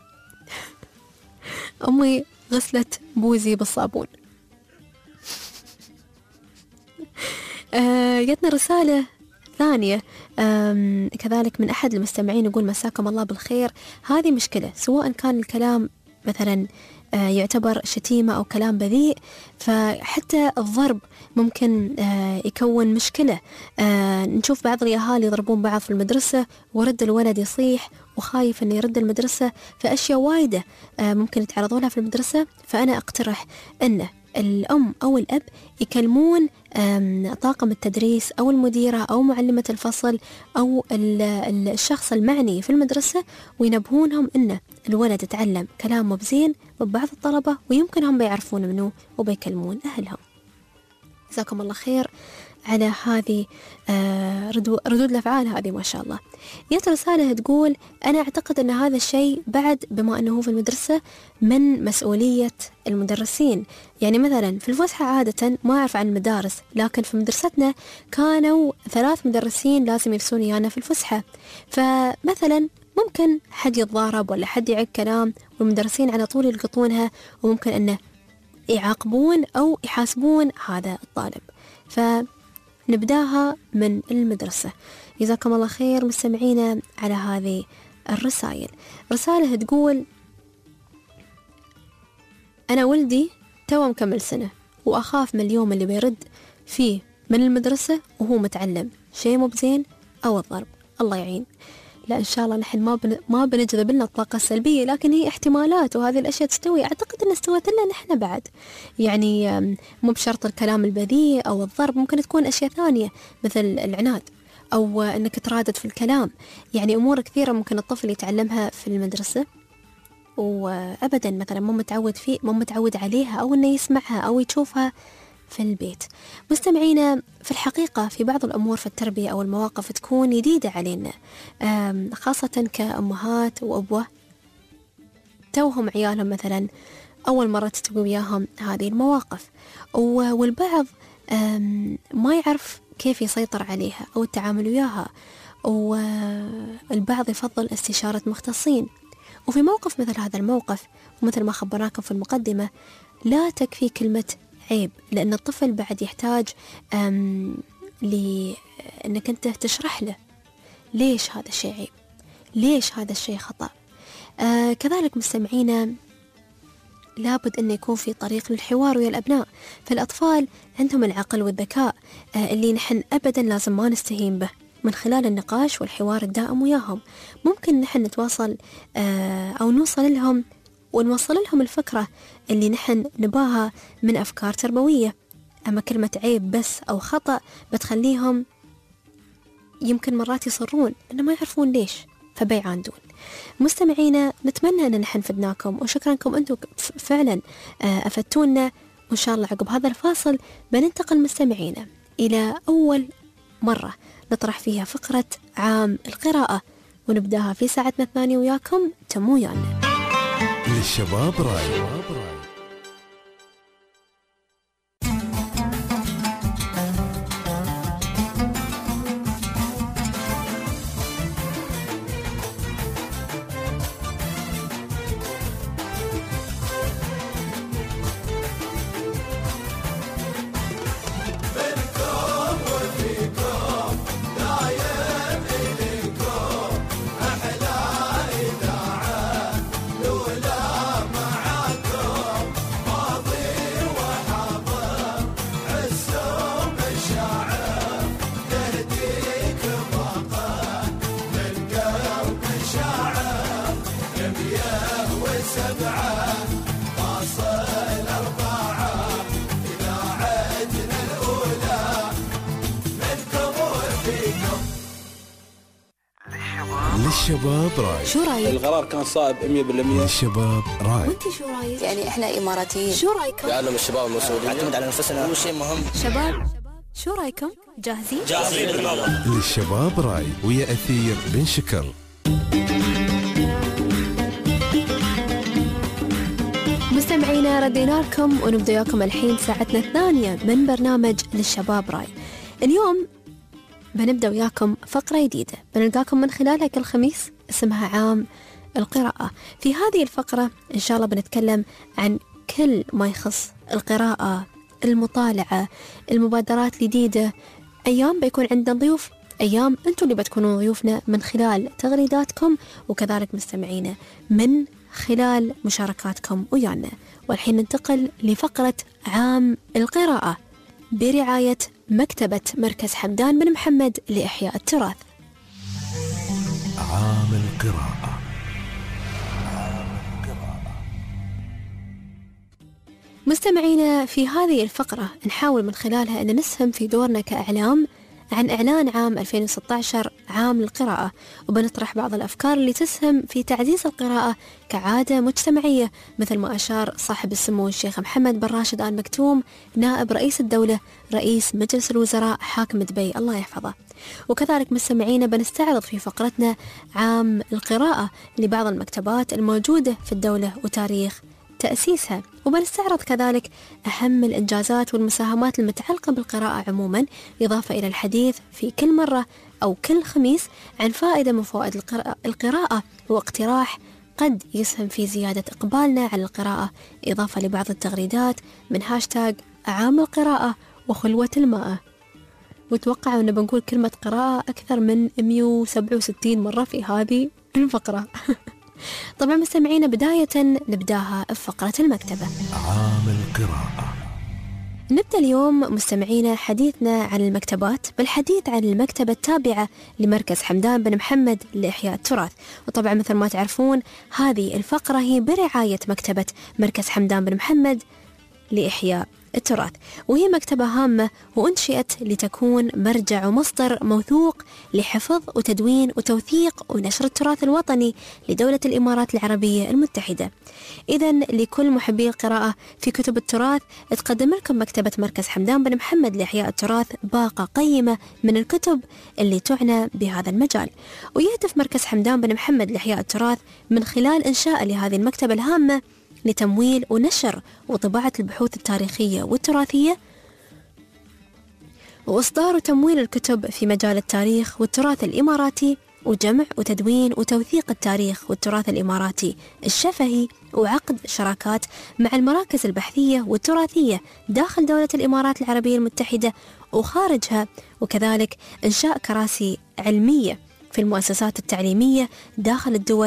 أمي غسلت بوزي بالصابون. جتنا رسالة ثانية كذلك من أحد المستمعين يقول: مساكم الله بالخير، هذه مشكلة، سواء كان الكلام مثلا يعتبر شتيمة أو كلام بذيء، فحتى الضرب ممكن يكون مشكلة. نشوف بعض الأهالي يضربون بعض في المدرسة، ورد الولد يصيح وخايف أن يرد المدرسة، فأشياء وايدة ممكن يتعرضوا لها في المدرسة. فأنا أقترح أنه الأم أو الأب يكلمون طاقم التدريس أو المديرة أو معلمة الفصل أو الشخص المعني في المدرسة، وينبهونهم أن الولد يتعلم كلام مبزين ببعض الطلبة، ويمكن هم بيعرفون منه وبيكلمون أهلهم. جزاكم الله خير على هذه ردود الأفعال هذه ما شاء الله. جت رسالة تقول: أنا أعتقد أن هذا الشيء بعد بما أنه في المدرسة من مسؤولية المدرسين. يعني مثلا في الفسحة عادة ما أعرف عن المدارس، لكن في مدرستنا كانوا ثلاث مدرسين لازم يرسون إيانا في الفسحة، فمثلا ممكن حد يتضارب ولا حد يعيد كلام، والمدرسين على طول يلقطونها، وممكن أنه يعاقبون أو يحاسبون هذا الطالب. فنبداها من المدرسة. جزاكم الله خير مستمعينا على هذه الرسائل. رسالة تقول: أنا ولدي تو مكمل سنة، وأخاف من اليوم اللي بيرد فيه من المدرسة وهو متعلم شيء مو بزين أو الضرب. الله يعين. لا إن شاء الله نحن ما بن... ما بنجذب لنا الطاقة السلبية، لكن هي احتمالات، وهذه الأشياء تستوي. أعتقد أن استوت لنا نحن بعد، يعني مو بشرط الكلام البذيء أو الضرب، ممكن تكون أشياء ثانية مثل العناد أو أنك ترادد في الكلام. يعني أمور كثيرة ممكن الطفل يتعلمها في المدرسة وأبدا مثلا مو متعود فيه مو متعود عليها، أو أنه يسمعها أو يشوفها في البيت. مستمعينا، في الحقيقة في بعض الأمور في التربية أو المواقف تكون جديدة علينا، خاصة كأمهات وأبوة توهم عيالهم مثلا أول مرة تسوي وياهم هذه المواقف، والبعض ما يعرف كيف يسيطر عليها أو التعامل وياها، والبعض يفضل استشارة مختصين. وفي موقف مثل هذا الموقف، ومثل ما خبرناكم في المقدمة، لا تكفي كلمة عيب، لأن الطفل بعد يحتاج لأنك أنت تشرح له ليش هذا الشيء عيب، ليش هذا الشيء خطأ. آه كذلك مستمعينا، لابد أن يكون في طريق للحوار ويا الأبناء. فالأطفال عندهم العقل والذكاء اللي نحن أبدا لازم ما نستهين به. من خلال النقاش والحوار الدائم وياهم ممكن نحن نتواصل أو نوصل لهم ونوصل لهم الفكرة اللي نحن نباها من أفكار تربوية. أما كلمة عيب بس أو خطأ بتخليهم يمكن مرات يصرون إنه ما يعرفون ليش فبيعاندون. مستمعينا نتمنى أن نحن فدناكم وشكرا لكم أنتم فعلا أفدتونا. وإن شاء الله عقب هذا الفاصل بننتقل مستمعينا إلى أول مرة نطرح فيها فقرة عام القراءة ونبدأها في ساعتنا الثانية وياكم تمو يانا. للشباب راي. للشباب راي. شو رايك؟ القرار كان صائب مية بالمية. للشباب راي. وانت شو رايك؟ يعني احنا اماراتيين. شو رايكم؟ يعلم الشباب المسؤولين نعتمد على انفسنا هو شيء مهم. شباب شو رايكم؟ جاهزين؟ جاهزين بالموضوع. للشباب راي ويا أثير بن شكر. مستمعينا ردينا لكم ونبدأ وياكم الحين ساعتنا الثانية من برنامج للشباب راي. اليوم بنبدأ وياكم فقرة جديدة بنلقاكم من خلالها كل خميس اسمها عام القراءة. في هذه الفقرة إن شاء الله بنتكلم عن كل ما يخص القراءة، المطالعة، المبادرات الجديدة. أيام بيكون عندنا ضيوف، أيام أنتم اللي بتكونوا ضيوفنا من خلال تغريداتكم وكذلك مستمعينا من خلال مشاركاتكم ويانا. والحين ننتقل لفقرة عام القراءة برعاية مكتبة مركز حمدان بن محمد لإحياء التراث. عام القراءة. مستمعينا في هذه الفقرة نحاول من خلالها أن نسهم في دورنا كإعلام عن إعلان عام ألفين وستة عشر عام القراءة، وبنطرح بعض الأفكار اللي تسهم في تعزيز القراءة كعادة مجتمعية، مثل ما أشار صاحب السمو الشيخ محمد بن راشد آل مكتوم نائب رئيس الدولة رئيس مجلس الوزراء حاكم دبي الله يحفظه. وكذلك مستمعينا بنستعرض في فقرتنا عام القراءة لبعض المكتبات الموجودة في الدولة وتاريخ تأسيسها، وبنستعرض كذلك أهم الإنجازات والمساهمات المتعلقة بالقراءة عموما، إضافة إلى الحديث في كل مرة أو كل خميس عن فائدة من فوائد القراءة واقتراح قد يسهم في زيادة إقبالنا على القراءة، إضافة لبعض التغريدات من هاشتاج عام القراءة وخلوة الماء. وتوقعوا أن بنقول كلمة قراءة أكثر من مئة وسبعة وستين مرة في هذه الفقرة. طبعا مستمعينا بداية نبداها بفقرة المكتبة. عام القراءة. نبدأ اليوم مستمعينا حديثنا عن المكتبات بالحديث عن المكتبة التابعة لمركز حمدان بن محمد لإحياء التراث. وطبعا مثل ما تعرفون هذه الفقرة هي برعاية مكتبة مركز حمدان بن محمد لإحياء التراث، وهي مكتبة هامة وأنشئت لتكون مرجع ومصدر موثوق لحفظ وتدوين وتوثيق ونشر التراث الوطني لدولة الإمارات العربية المتحدة. إذن لكل محبي القراءة في كتب التراث تقدم لكم مكتبة مركز حمدان بن محمد لإحياء التراث باقة قيمة من الكتب اللي تعنى بهذا المجال. ويهدف مركز حمدان بن محمد لإحياء التراث من خلال إنشاء لهذه المكتبة الهامة لتمويل ونشر وطباعة البحوث التاريخية والتراثية وإصدار وتمويل الكتب في مجال التاريخ والتراث الإماراتي، وجمع وتدوين وتوثيق التاريخ والتراث الإماراتي الشفهي، وعقد شراكات مع المراكز البحثية والتراثية داخل دولة الإمارات العربية المتحدة وخارجها، وكذلك إنشاء كراسي علمية في المؤسسات التعليمية داخل الدول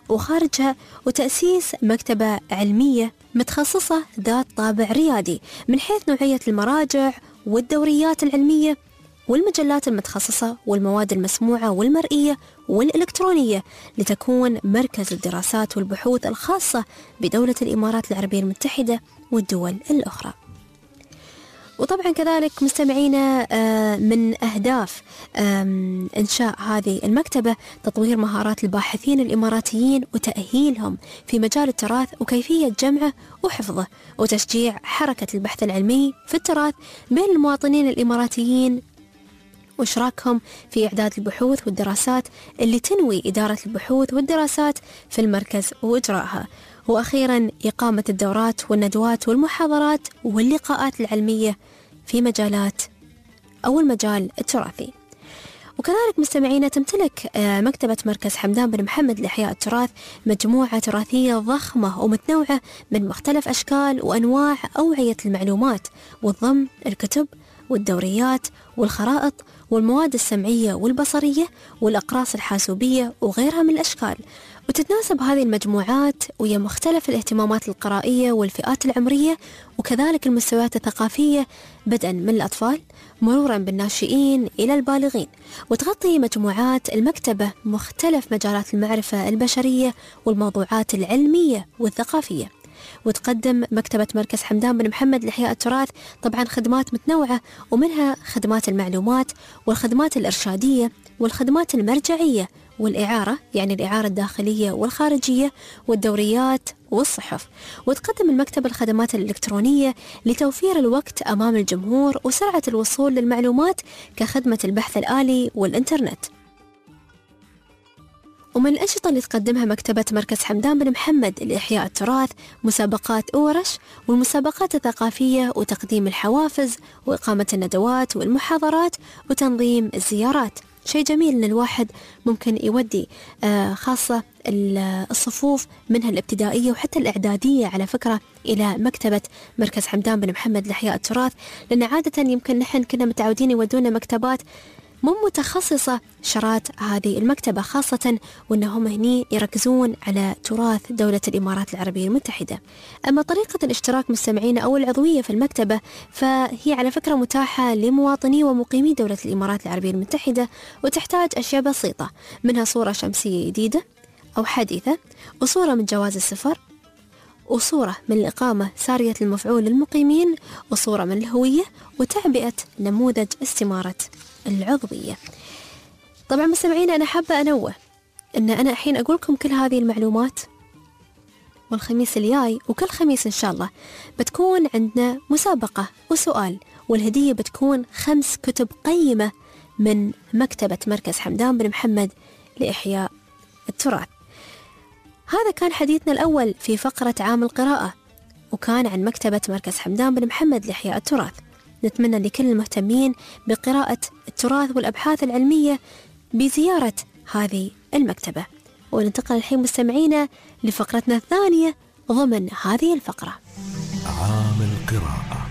وخارجها، وتأسيس مكتبة علمية متخصصة ذات طابع ريادي من حيث نوعية المراجع والدوريات العلمية والمجلات المتخصصة والمواد المسموعة والمرئية والإلكترونية، لتكون مركز الدراسات والبحوث الخاصة بدولة الإمارات العربية المتحدة والدول الأخرى. وطبعا كذلك مستمعينا من أهداف إنشاء هذه المكتبة تطوير مهارات الباحثين الإماراتيين وتأهيلهم في مجال التراث وكيفية جمعه وحفظه، وتشجيع حركة البحث العلمي في التراث بين المواطنين الإماراتيين وإشراكهم في إعداد البحوث والدراسات اللي تنوي إدارة البحوث والدراسات في المركز وإجراءها. وأخيرا إقامة الدورات والندوات والمحاضرات واللقاءات العلمية في مجالات أو المجال التراثي. وكذلك مستمعينا تمتلك مكتبة مركز حمدان بن محمد لإحياء التراث مجموعة تراثية ضخمة ومتنوعة من مختلف أشكال وأنواع أوعية المعلومات، وتضم الكتب والدوريات والخرائط والمواد السمعية والبصرية والأقراص الحاسوبية وغيرها من الأشكال. وتتناسب هذه المجموعات ويا مختلف الاهتمامات القرائية والفئات العمرية وكذلك المستويات الثقافية، بدءا من الأطفال مرورا بالناشئين إلى البالغين. وتغطي مجموعات المكتبة مختلف مجالات المعرفة البشرية والموضوعات العلمية والثقافية. وتقدم مكتبة مركز حمدان بن محمد لإحياء التراث طبعا خدمات متنوعة، ومنها خدمات المعلومات والخدمات الإرشادية والخدمات المرجعية والإعارة، يعني الإعارة الداخلية والخارجية والدوريات والصحف. وتقدم المكتبة الخدمات الإلكترونية لتوفير الوقت أمام الجمهور وسرعة الوصول للمعلومات كخدمة البحث الآلي والإنترنت. ومن الأنشطة اللي تقدمها مكتبة مركز حمدان بن محمد لإحياء التراث مسابقات ورش والمسابقات الثقافية وتقديم الحوافز وإقامة الندوات والمحاضرات وتنظيم الزيارات. شيء جميل إن الواحد ممكن يودي آه خاصة الصفوف منها الابتدائية وحتى الإعدادية على فكرة إلى مكتبة مركز حمدان بن محمد لإحياء التراث، لأن عادة يمكن نحن كنا متعودين يودونا مكتبات مو متخصصة شرات هذه المكتبة، خاصة وأنهم هني يركزون على تراث دولة الإمارات العربية المتحدة. أما طريقة الاشتراك مستمعين أو العضوية في المكتبة فهي على فكرة متاحة لمواطني ومقيمي دولة الإمارات العربية المتحدة، وتحتاج أشياء بسيطة منها صورة شمسية جديدة أو حديثة، وصورة من جواز السفر، وصورة من الإقامة سارية المفعول للمقيمين، وصورة من الهوية، وتعبئة نموذج استمارة العضوية. طبعا مستمعين أنا حابة أنوه أن أنا الحين أقول لكم كل هذه المعلومات، والخميس الجاي وكل خميس إن شاء الله بتكون عندنا مسابقة وسؤال، والهدية بتكون خمس كتب قيمة من مكتبة مركز حمدان بن محمد لإحياء التراث. هذا كان حديثنا الأول في فقرة عام القراءة، وكان عن مكتبة مركز حمدان بن محمد لإحياء التراث. نتمنى لكل المهتمين بقراءة التراث والأبحاث العلمية بزيارة هذه المكتبة. وننتقل الحين مستمعينا لفقرتنا الثانية ضمن هذه الفقرة، عام القراءة.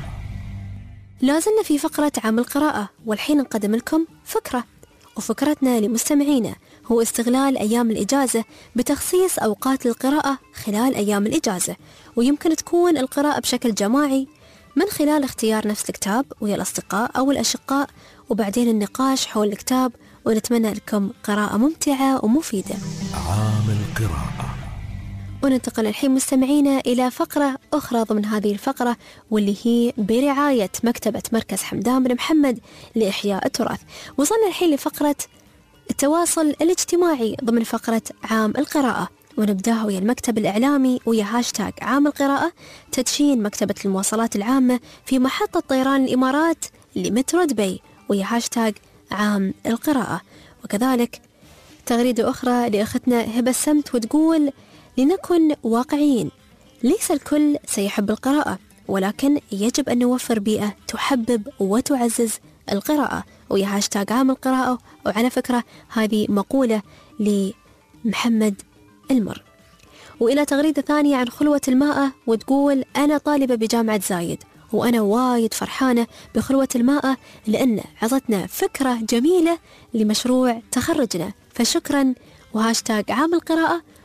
لازلنا في فقرة عام القراءة، والحين نقدم لكم فكرة، وفكرتنا لمستمعينا هو استغلال أيام الإجازة بتخصيص أوقات للقراءة خلال أيام الإجازة. ويمكن تكون القراءة بشكل جماعي من خلال اختيار نفس الكتاب ويا الأصدقاء أو الأشقاء، وبعدين النقاش حول الكتاب. ونتمنى لكم قراءة ممتعة ومفيدة. عام القراءة. وننتقل الحين مستمعينا إلى فقرة أخرى ضمن هذه الفقرة، واللي هي برعاية مكتبة مركز حمدان بن محمد لإحياء التراث. وصلنا الحين لفقرة التواصل الاجتماعي ضمن فقرة عام القراءة، ونبدأها ويا المكتب الإعلامي ويا هاشتاج عام القراءة، تدشين مكتبة المواصلات العامة في محطة طيران الإمارات لمترو دبي ويا هاشتاج عام القراءة. وكذلك تغريدة أخرى لأختنا هبة السمت وتقول: لنكن واقعيين، ليس الكل سيحب القراءة، ولكن يجب أن نوفر بيئة تحبب وتعزز القراءة ويا هاشتاج عام القراءة. وعلى فكرة هذه مقولة لمحمد المر. وإلى تغريدة ثانية عن خلوة الماء وتقول: أنا طالبة بجامعة زايد، وأنا وايد فرحانة بخلوة الماء لأن عطتنا فكرة جميلة لمشروع تخرجنا، فشكرا. وهاشتاج عام القراءة.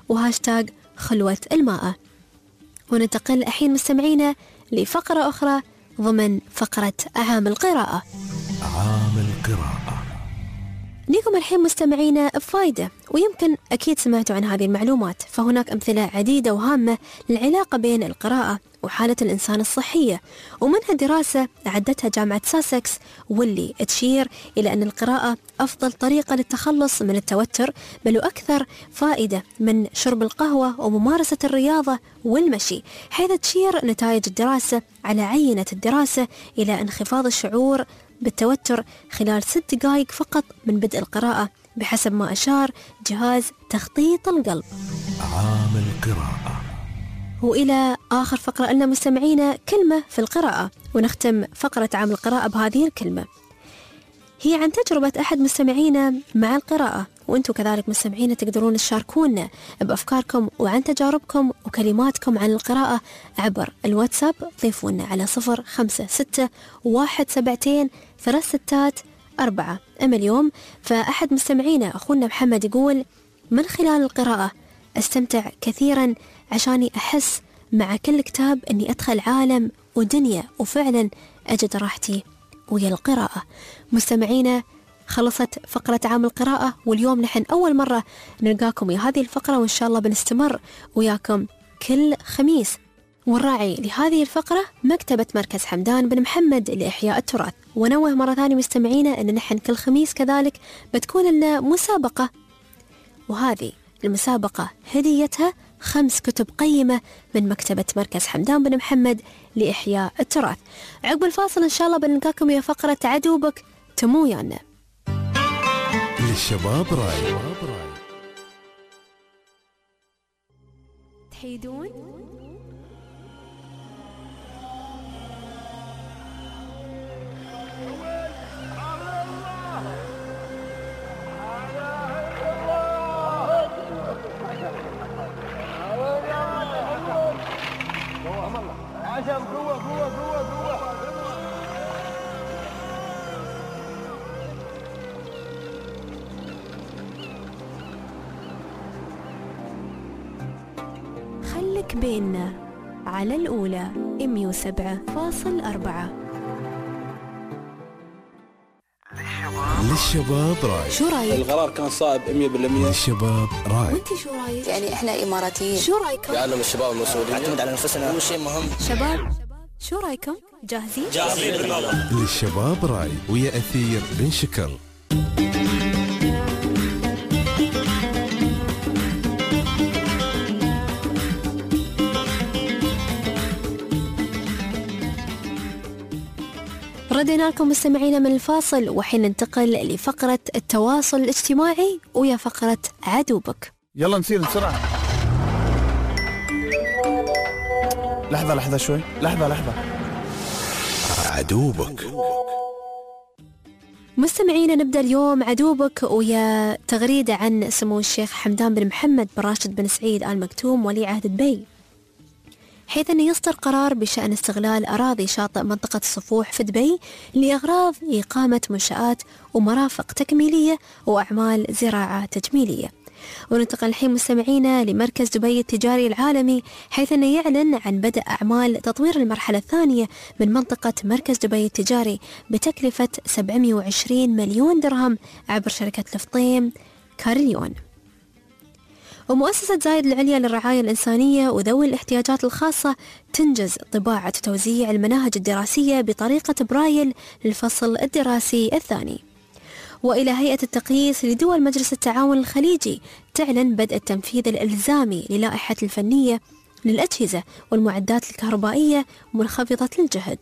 وهاشتاج خلوة الماء. وننتقل الحين مستمعينا لفقرة أخرى ضمن فقرة عام القراءة. عام القراءة. نيكم الحين مستمعينا بفايدة، ويمكن أكيد سمعتوا عن هذه المعلومات، فهناك أمثلة عديدة وهامة للعلاقة بين القراءة وحالة الإنسان الصحية، ومنها دراسة أعدتها جامعة ساسكس واللي تشير إلى أن القراءة أفضل طريقة للتخلص من التوتر، بل وأكثر فائدة من شرب القهوة وممارسة الرياضة والمشي، حيث تشير نتائج الدراسة على عينة الدراسة إلى انخفاض الشعور بالتوتر خلال ست دقائق فقط من بدء القراءة، بحسب ما أشار جهاز تخطيط القلب. عام القراءة. وإلى آخر فقرة لنا مستمعينا كلمة في القراءة، ونختم فقرة عام القراءة بهذه الكلمة. هي عن تجربة أحد مستمعينا مع القراءة، وأنتم كذلك مستمعينا تقدرون تشاركونا بأفكاركم وعن تجاربكم وكلماتكم عن القراءة عبر الواتساب. ضيفونا على صفر خمسة ستة واحد سبعتين ثلاث ستات أربعة. أما اليوم فأحد مستمعينا أخونا محمد يقول: من خلال القراءة أستمتع كثيرا عشاني أحس مع كل كتاب أني أدخل عالم ودنيا، وفعلا أجد راحتي ويا القراءة. مستمعينا خلصت فقرة عام القراءة، واليوم نحن أول مرة نلقاكم ويا هذه الفقرة، وإن شاء الله بنستمر وياكم كل خميس. والراعي لهذه الفقرة مكتبة مركز حمدان بن محمد لإحياء التراث. ونوه مرة ثانية مستمعينا أن نحن كل خميس كذلك بتكون لنا مسابقة، وهذه المسابقة هديتها خمس كتب قيمة من مكتبة مركز حمدان بن محمد لإحياء التراث. عقب الفاصل إن شاء الله بنلقاكم يا فقرة عدوبك تمو يانا. للشباب راي. تحيدون خلك بيننا على الأولى مية وسبعة فاصل أربعة. للشباب راي. شو رايك؟ القرار كان صائب مية بالمية. للشباب راي. وانتي شو رايك؟ يعني احنا اماراتيين. شو رايكم؟ يعلم الشباب المسؤولين نعتمد على نفسنا، هو شيء مهم. شباب شو رايكم؟ جاهزين؟ جاهزين بالموضوع. للشباب راي ويا أثير بن شكر. ردينا لكم مستمعينا من الفاصل، وحين ننتقل لفقرة التواصل الاجتماعي ويا فقرة عدوبك. يلا نصير بسرعة. لحظة لحظة شوي، لحظة لحظة. عدوبك. مستمعينا نبدأ اليوم عدوبك ويا تغريدة عن سمو الشيخ حمدان بن محمد بن راشد بن سعيد آل مكتوم ولي عهد دبي، حيث أنه يصدر قرار بشأن استغلال أراضي شاطئ منطقة الصفوح في دبي لأغراض إقامة منشآت ومرافق تكميلية وأعمال زراعة تجميلية. وننتقل الحين مستمعينا لمركز دبي التجاري العالمي، حيث أنه يعلن عن بدء أعمال تطوير المرحلة الثانية من منطقة مركز دبي التجاري بتكلفة سبعمائة وعشرين مليون درهم عبر شركة الفطيم كارليون. ومؤسسة زايد العليا للرعاية الإنسانية وذوي الاحتياجات الخاصة تنجز طباعة وتوزيع المناهج الدراسية بطريقة برايل للفصل الدراسي الثاني. وإلى هيئة التقييس لدول مجلس التعاون الخليجي تعلن بدء التنفيذ الإلزامي للائحة الفنية للأجهزة والمعدات الكهربائية منخفضة الجهد.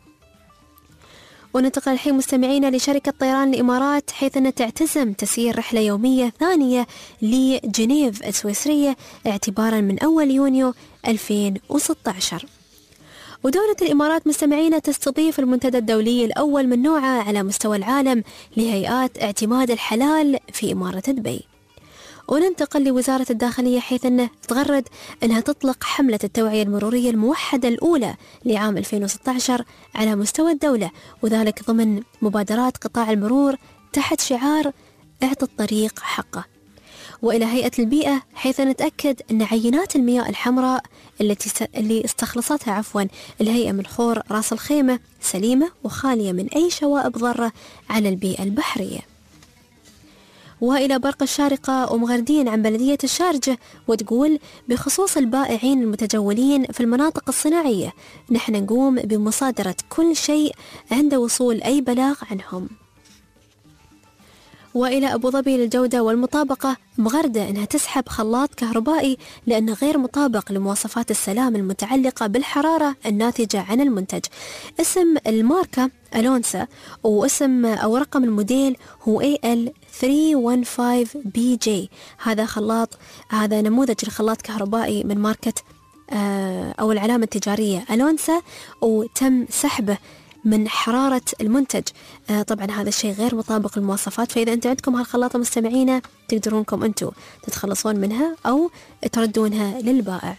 وننتقل الحين مستمعينا لشركة طيران الإمارات، حيث أنها تعتزم تسيير رحلة يومية ثانية لجنيف السويسرية اعتبارا من أول يونيو ألفين وستة عشر. ودولة الإمارات مستمعينا تستضيف المنتدى الدولي الأول من نوعه على مستوى العالم لهيئات اعتماد الحلال في إمارة دبي. وننتقل لوزارة الداخلية، حيث أنه تغرد أنها تطلق حملة التوعية المرورية الموحدة الأولى لعام ألفين وستة عشر على مستوى الدولة، وذلك ضمن مبادرات قطاع المرور تحت شعار اعطي الطريق حقه. وإلى هيئة البيئة حيث نتأكد أن عينات المياه الحمراء التي س... اللي استخلصتها عفوا الهيئة من خور راس الخيمة سليمة وخالية من أي شوائب ضارة على البيئة البحرية. وإلى برق الشارقة أم غردين عن بلدية الشارجة وتقول بخصوص البائعين المتجولين في المناطق الصناعية نحن نقوم بمصادرة كل شيء عند وصول أي بلاغ عنهم. وإلى أبو ظبي للجودة والمطابقة مغردة أنها تسحب خلاط كهربائي لأنه غير مطابق لمواصفات السلام المتعلقة بالحرارة الناتجة عن المنتج. اسم الماركة ألونسا واسم أو رقم الموديل هو إيه إل ثلاثمئة وخمسة عشر بي جي. هذا خلاط هذا نموذج الخلاط كهربائي من ماركة أو العلامة التجارية ألونسا وتم سحبه من حرارة المنتج. آه طبعا هذا الشيء غير مطابق للمواصفات، فإذا أنتم عندكم هالخلاطة مستمعينا تقدرونكم أنتم تتخلصون منها أو تردونها للبائع.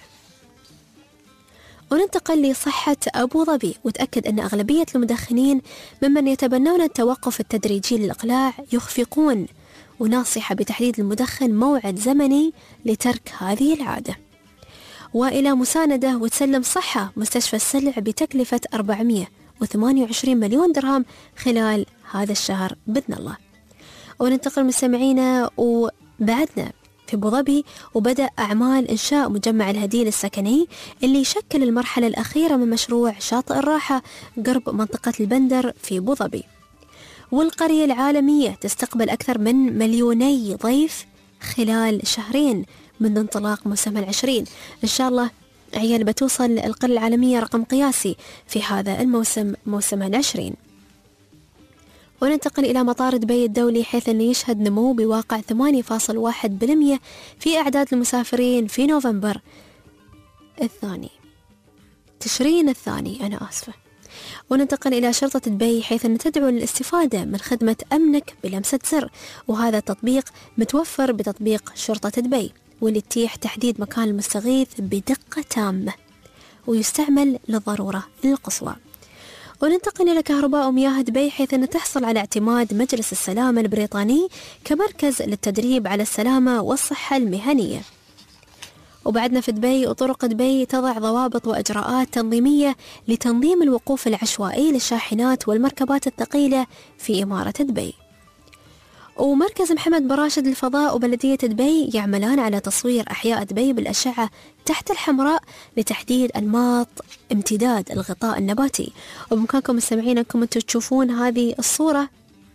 وننتقل لصحة أبو ظبي وتأكد أن أغلبية المدخنين ممن يتبنون التوقف التدريجي للإقلاع يخفقون، وناصحة بتحديد المدخن موعد زمني لترك هذه العادة. وإلى مساندة وتسلم صحة مستشفى السلع بتكلفة أربعمئة وثمانية وعشرين مليون درهم خلال هذا الشهر بإذن الله. وننتقل مستمعينا وبعدنا في أبو ظبي وبدأ أعمال إنشاء مجمع الهديل السكني اللي يشكل المرحلة الأخيرة من مشروع شاطئ الراحة قرب منطقة البندر في أبو ظبي. والقرية العالمية تستقبل أكثر من مليوني ضيف خلال شهرين من انطلاق موسم العشرين. إن شاء الله عيال بتوصل القرية العالمية رقم قياسي في هذا الموسم موسم العشرين. وننتقل إلى مطار دبي الدولي حيث أنه يشهد نمو بواقع ثمانية فاصلة واحد بالمئة في أعداد المسافرين في نوفمبر الثاني تشرين الثاني أنا آسفة. وننتقل إلى شرطة دبي حيث أن تدعو للاستفادة من خدمة أمنك بلمسة زر، وهذا التطبيق متوفر بتطبيق شرطة دبي واللي يتيح تحديد مكان المستغيث بدقة تامة ويستعمل للضرورة القصوى. وننتقل إلى كهرباء ومياه دبي حيث أن تحصل على اعتماد مجلس السلامة البريطاني كمركز للتدريب على السلامة والصحة المهنية. وبعدنا في دبي وطرق دبي تضع ضوابط وإجراءات تنظيمية لتنظيم الوقوف العشوائي للشاحنات والمركبات الثقيلة في إمارة دبي. ومركز محمد براشد للفضاء وبلدية دبي يعملان على تصوير أحياء دبي بالأشعة تحت الحمراء لتحديد أنماط امتداد الغطاء النباتي. وبمكانكم مستمعين أنكم أنتم تشوفون هذه الصورة،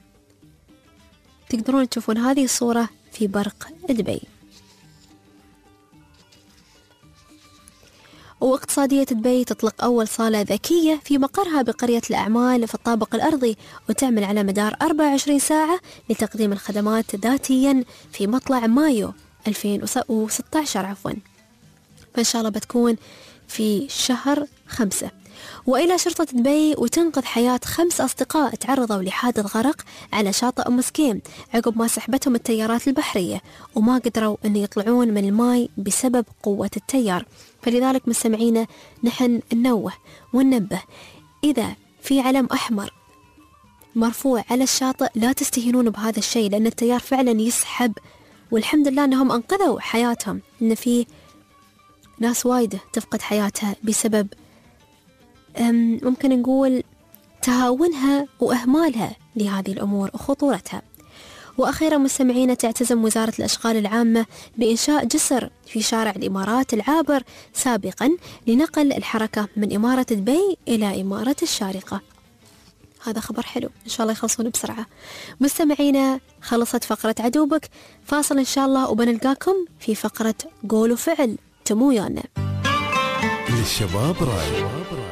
تقدرون تشوفون هذه الصورة في برق دبي. واقتصادية دبي تطلق أول صالة ذكية في مقرها بقرية الأعمال في الطابق الأرضي، وتعمل على مدار أربعة وعشرين ساعة لتقديم الخدمات ذاتيا في مطلع مايو ألفين وستة عشر عفوا، فإن شاء الله بتكون في شهر خمسة. وإلى شرطة دبي وتنقذ حياة خمس أصدقاء تعرضوا لحادث غرق على شاطئ أم سكيم عقب ما سحبتهم التيارات البحرية وما قدروا أن يطلعون من الماء بسبب قوة التيار. فلذلك مستمعينا نحن ننوه وننبه إذا في علم أحمر مرفوع على الشاطئ لا تستهينون بهذا الشيء، لأن التيار فعلا يسحب، والحمد لله أنهم أنقذوا حياتهم، إن في ناس وايدة تفقد حياتها بسبب ممكن نقول تهاونها وإهمالها لهذه الأمور وخطورتها. وأخيرا مستمعينا تعتزم وزارة الأشغال العامة بإنشاء جسر في شارع الإمارات العابر سابقا لنقل الحركة من إمارة دبي إلى إمارة الشارقة. هذا خبر حلو، إن شاء الله يخلصون بسرعة. مستمعينا خلصت فقرة عدوبك، فاصل إن شاء الله وبنلقاكم في فقرة قول وفعل. تمو يانا للشباب راي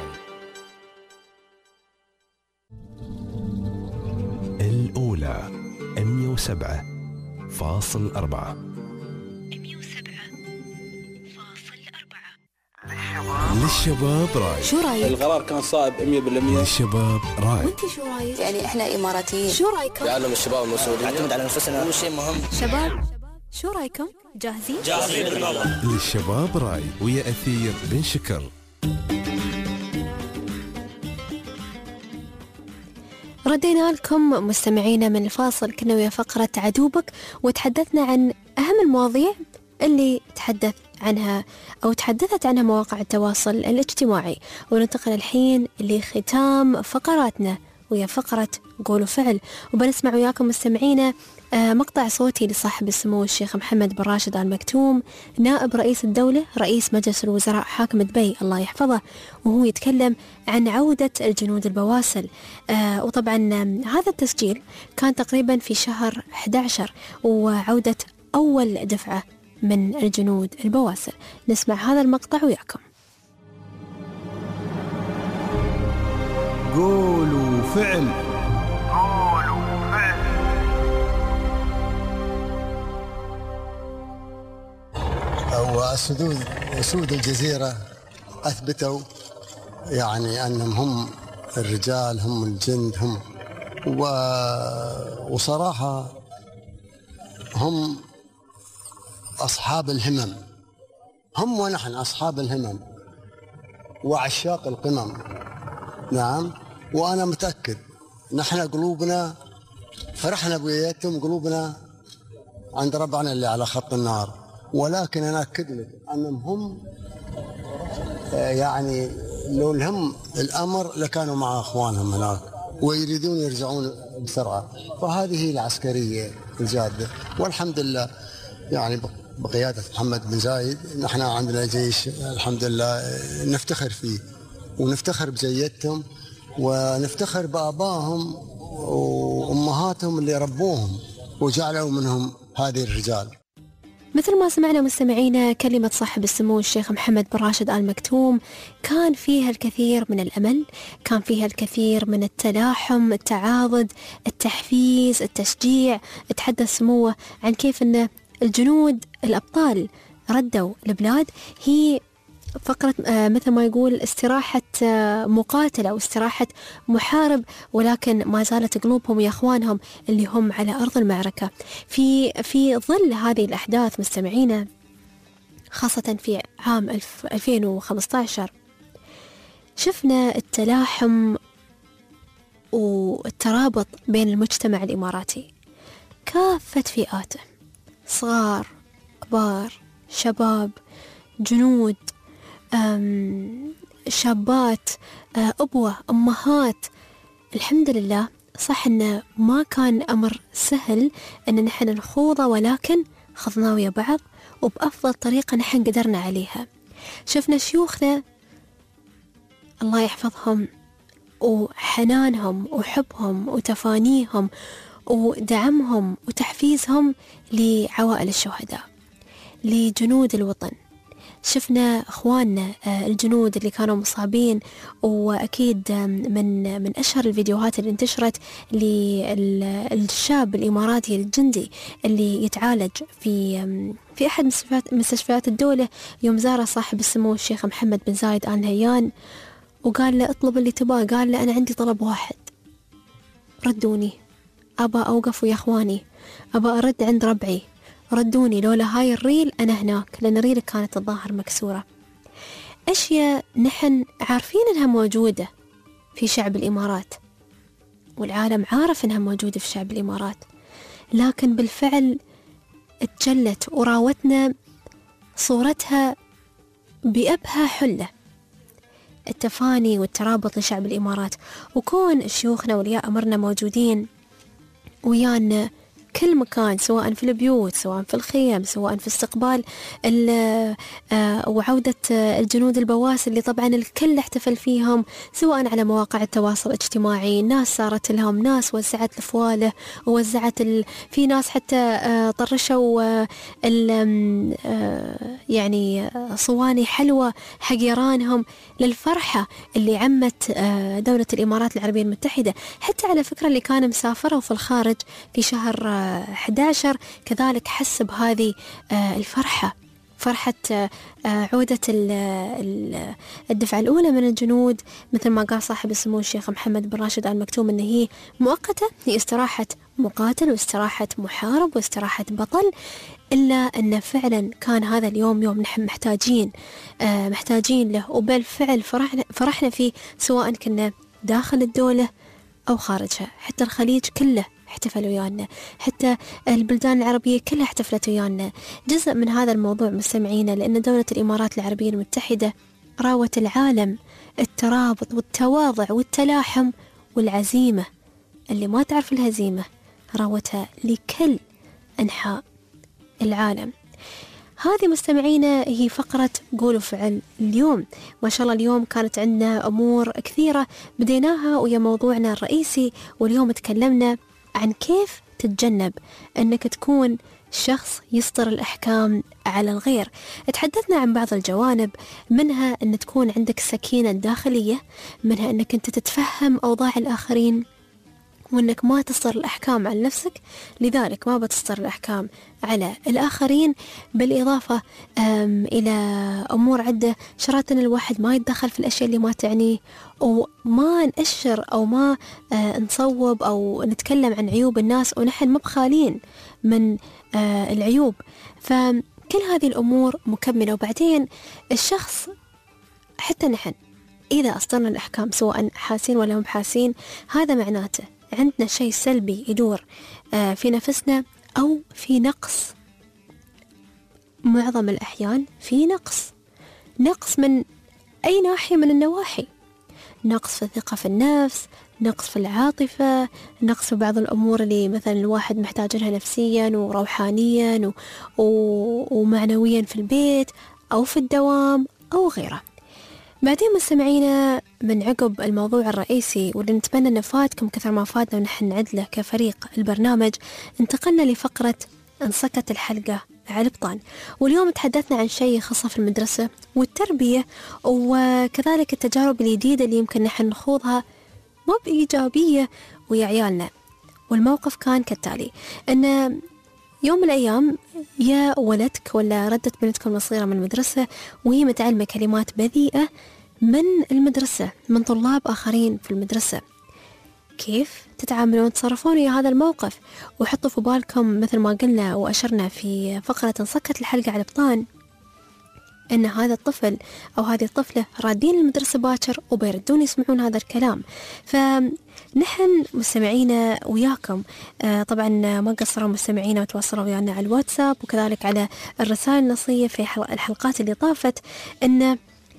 الأولى مية وسبعة فاصل أربعة مية وسبعة فاصل أربعة للشباب راي. شو رايك؟ القرار كان صائب مية بالمية. للشباب راي. وانت شو رايك؟ يعني احنا إماراتيين، شو رايكم؟ يعلم الشباب المسؤولين نعتمد على أنفسنا، أول شيء مهم. شباب شو رايكم؟ جاهزين؟ جاهزين بإذن الله. للشباب راي ويا أثير بن شكر. ردينا لكم مستمعينا من الفاصل، كنا ويا فقرة عدوبك وتحدثنا عن أهم المواضيع اللي تحدث عنها أو تحدثت عنها مواقع التواصل الاجتماعي. وننتقل الحين لختام فقراتنا ويا فقرة قول وفعل، وبنسمع وياكم مستمعينا مقطع صوتي لصاحب السمو الشيخ محمد بن راشد آل مكتوم نائب رئيس الدولة رئيس مجلس الوزراء حاكم دبي الله يحفظه، وهو يتكلم عن عودة الجنود البواسل. آه وطبعا هذا التسجيل كان تقريبا في شهر أحد عشر وعودة أول دفعة من الجنود البواسل. نسمع هذا المقطع وياكم. قولوا فعل. وأسود أسود الجزيرة أثبتوا يعني أنهم هم الرجال، هم الجند، هم و... وصراحة هم أصحاب الهمم، هم ونحن أصحاب الهمم وعشاق القمم. نعم، وأنا متأكد نحن قلوبنا فرحنا بوياتهم، قلوبنا عند ربعنا اللي على خط النار. ولكن أنا أكد لك أنهم هم يعني لو لهم الأمر لكانوا مع أخوانهم هناك ويريدون يرجعون بسرعة. فهذه هي العسكرية الجادة، والحمد لله يعني بقيادة محمد بن زايد نحن عندنا جيش الحمد لله نفتخر فيه ونفتخر بجيتهم ونفتخر بآبائهم وأمهاتهم اللي ربوهم وجعلوا منهم هذه الرجال. مثل ما سمعنا مستمعينا كلمة صاحب السمو الشيخ محمد بن راشد آل مكتوم كان فيها الكثير من الأمل، كان فيها الكثير من التلاحم، التعاضد، التحفيز، التشجيع. تحدث سموه عن كيف أن الجنود الأبطال ردوا البلاد هي فقرة مثل ما يقول استراحة مقاتل أو استراحة محارب، ولكن ما زالت قلوبهم يا أخوانهم اللي هم على أرض المعركة. في في ظل هذه الأحداث مستمعينا، خاصة في عام ألفين وخمسة عشر، شفنا التلاحم والترابط بين المجتمع الإماراتي كافة فئاته، صغار، كبار، شباب، جنود، شابات، أبوة، أمهات. الحمد لله صح أنه ما كان أمر سهل أن نحن نخوضه، ولكن خضناه ويا بعض وبأفضل طريقة نحن قدرنا عليها. شفنا شيوخنا الله يحفظهم وحنانهم وحبهم وتفانيهم ودعمهم وتحفيزهم لعوائل الشهداء، لجنود الوطن. شفنا أخواننا الجنود اللي كانوا مصابين، وأكيد من من أشهر الفيديوهات اللي انتشرت للشاب الإماراتي الجندي اللي يتعالج في في أحد مستشفيات مستشفيات الدولة، يوم زار صاحب السمو الشيخ محمد بن زايد آل نهيان وقال له اطلب اللي تباه. قال له أنا عندي طلب واحد، ردوني، أبا أوقف ويا أخواني، أبا أرد عند ربعي، ردوني، لولا هاي الريل أنا هناك، لأن الريل كانت الظاهر مكسورة. أشياء نحن عارفين أنها موجودة في شعب الإمارات والعالم عارف أنها موجودة في شعب الإمارات، لكن بالفعل اتجلت وراوتنا صورتها بأبهى حلة. التفاني والترابط لشعب الإمارات، وكون شيوخنا ولياء أمرنا موجودين ويانا كل مكان، سواء في البيوت، سواء في الخيم، سواء في استقبال وعودة الجنود البواسل اللي طبعا الكل احتفل فيهم، سواء على مواقع التواصل الاجتماعي، ناس صارت لهم، ناس وزعت الفواله ووزعت ال... في ناس حتى طرشوا ال... يعني صواني حلوة حق جيرانهم للفرحة اللي عمت دولة الإمارات العربية المتحدة. حتى على فكرة اللي كانوا مسافروا في الخارج في شهر أحد عشر كذلك حس بهذه الفرحة، فرحة عودة الدفعة الأولى من الجنود. مثل ما قال صاحب السمو الشيخ محمد بن راشد آل مكتوم أن هي مؤقتة، هي استراحة مقاتل واستراحة محارب واستراحة بطل، إلا أن فعلا كان هذا اليوم يوم نحن محتاجين محتاجين له، وبالفعل فرحنا, فرحنا فيه، سواء كنا داخل الدولة أو خارجها. حتى الخليج كله احتفل ويانا، حتى البلدان العربية كلها احتفلت ويانا. جزء من هذا الموضوع مستمعينا لأن دولة الإمارات العربية المتحدة راوت العالم الترابط والتواضع والتلاحم والعزيمة. اللي ما تعرف الهزيمة راوتها لكل أنحاء العالم. هذه مستمعينا هي فقرة قول وفعل اليوم. ما شاء الله اليوم كانت عندنا أمور كثيرة بديناها ويا موضوعنا الرئيسي، واليوم تكلمنا عن كيف تتجنب أنك تكون شخص يصدر الأحكام على الغير. تحدثنا عن بعض الجوانب، منها أن تكون عندك سكينة داخلية، منها أنك أنت تتفهم أوضاع الآخرين، وأنك ما تصدر الأحكام على نفسك، لذلك ما بتصدر الأحكام على الآخرين. بالإضافة إلى أمور عدة شرط أن الواحد ما يتدخل في الأشياء اللي ما تعنيه، وما نأشر أو ما نصوب أو نتكلم عن عيوب الناس ونحن مبخالين من العيوب. فكل هذه الأمور مكملة. وبعدين الشخص حتى نحن إذا أصدرنا الأحكام سواء حاسين ولا هم حاسين، هذا معناته عندنا شيء سلبي يدور في نفسنا أو في نقص. معظم الأحيان في نقص، نقص من أي ناحية من النواحي، نقص في الثقة في النفس، نقص في العاطفة، نقص في بعض الأمور اللي مثلا الواحد محتاج لها نفسيا وروحانيا و... و... ومعنويا في البيت أو في الدوام أو غيره. بعدين مستمعينا من عقب الموضوع الرئيسي واللي نتمنى أن فاتكم كثر ما فاتنا ونحن نعدله كفريق البرنامج، انتقلنا لفقرة انسكت الحلقة على البطان. واليوم تحدثنا عن شيء يخص في المدرسة والتربية، وكذلك التجارب الجديدة اللي يمكن نحن نخوضها مو بإيجابية ويا عيالنا. والموقف كان كالتالي، أن يوم من الأيام يا ولدك ولا ردت بنتكم الصغيرة من المدرسة وهي متعلمة كلمات بذيئة من المدرسة من طلاب آخرين في المدرسة. كيف تتعاملون وتصرفون ويا هذا الموقف؟ وحطوا في بالكم مثل ما قلنا وأشرنا في فقرة انسكت الحلقة على البطان أن هذا الطفل أو هذه الطفلة رادين المدرسة باكر وبيردون يسمعون هذا الكلام. فنحن مستمعينا وياكم آه طبعا ما قصروا مستمعينا وتواصلوا ويانا على الواتساب وكذلك على الرسائل النصية في الحلقات اللي طافت، أن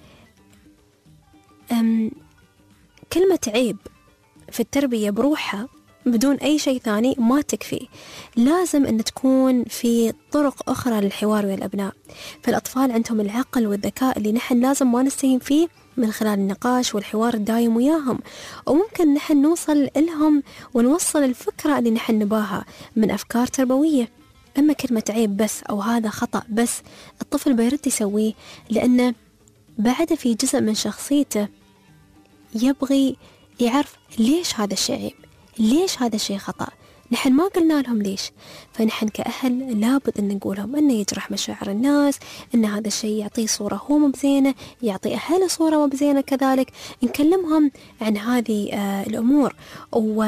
كلمة عيب في التربية بروحها بدون أي شيء ثاني ما تكفي. لازم أن تكون في طرق أخرى للحوار ويا الأبناء. فالأطفال عندهم العقل والذكاء اللي نحن لازم ما نستهين فيه من خلال النقاش والحوار الدايم وياهم، وممكن نحن نوصل لهم ونوصل الفكرة اللي نحن نباها من أفكار تربوية. أما كلمة عيب بس أو هذا خطأ بس الطفل بيرد يسويه، لأنه بعد في جزء من شخصيته يبغي يعرف ليش هذا الشيء عيب، ليش هذا الشيء خطأ. نحن ما قلنا لهم ليش، فنحن كأهل لابد أن نقولهم أنه يجرح مشاعر الناس، أن هذا الشيء يعطي صورة هو مبزينة، يعطي أهل صورة مبزينة كذلك. نكلمهم عن هذه آه الأمور، و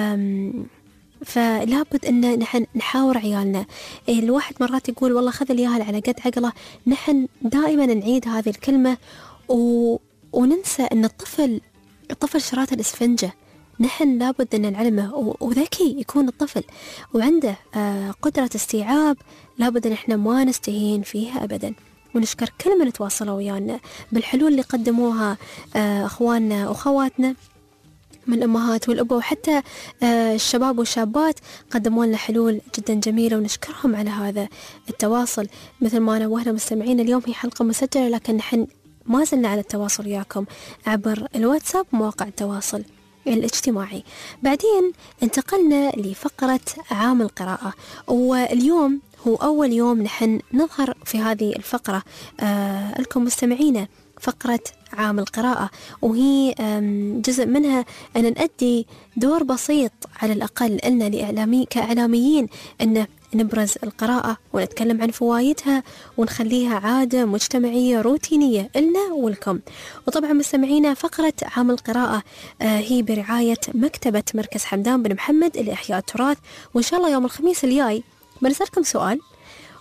فلابد أن نحن نحاور عيالنا. الواحد مرات يقول والله خذ الياهل على قد عقله، نحن دائما نعيد هذه الكلمة و... وننسى أن الطفل الطفل شرات الإسفنجة. نحن لابد أن نعلمه وذكي يكون الطفل وعنده قدرة استيعاب، لابد أن احنا ما نستهين فيها أبدا. ونشكر كل من تواصلوا ويانا بالحلول اللي قدموها أخواننا وأخواتنا من الأمهات والأبوة، وحتى الشباب والشابات قدموا لنا حلول جدا جميلة ونشكرهم على هذا التواصل. مثل ما نوهنا مستمعين اليوم هي حلقة مسجلة، لكن نحن ما زلنا على التواصل وياكم عبر الواتساب مواقع التواصل الاجتماعي. بعدين انتقلنا لفقرة عام القراءة، واليوم هو أول يوم نحن نظهر في هذه الفقرة آه لكم مستمعينا، فقرة عام القراءة، وهي جزء منها أن نؤدي دور بسيط على الأقل لنا لإعلامي كإعلاميين أن نبرز القراءة ونتكلم عن فوائدها ونخليها عادة مجتمعية روتينية لنا ولكم. وطبعا مستمعينا فقرة عام القراءة هي برعاية مكتبة مركز حمدان بن محمد لإحياء التراث، وإن شاء الله يوم الخميس الجاي بنسألكم سؤال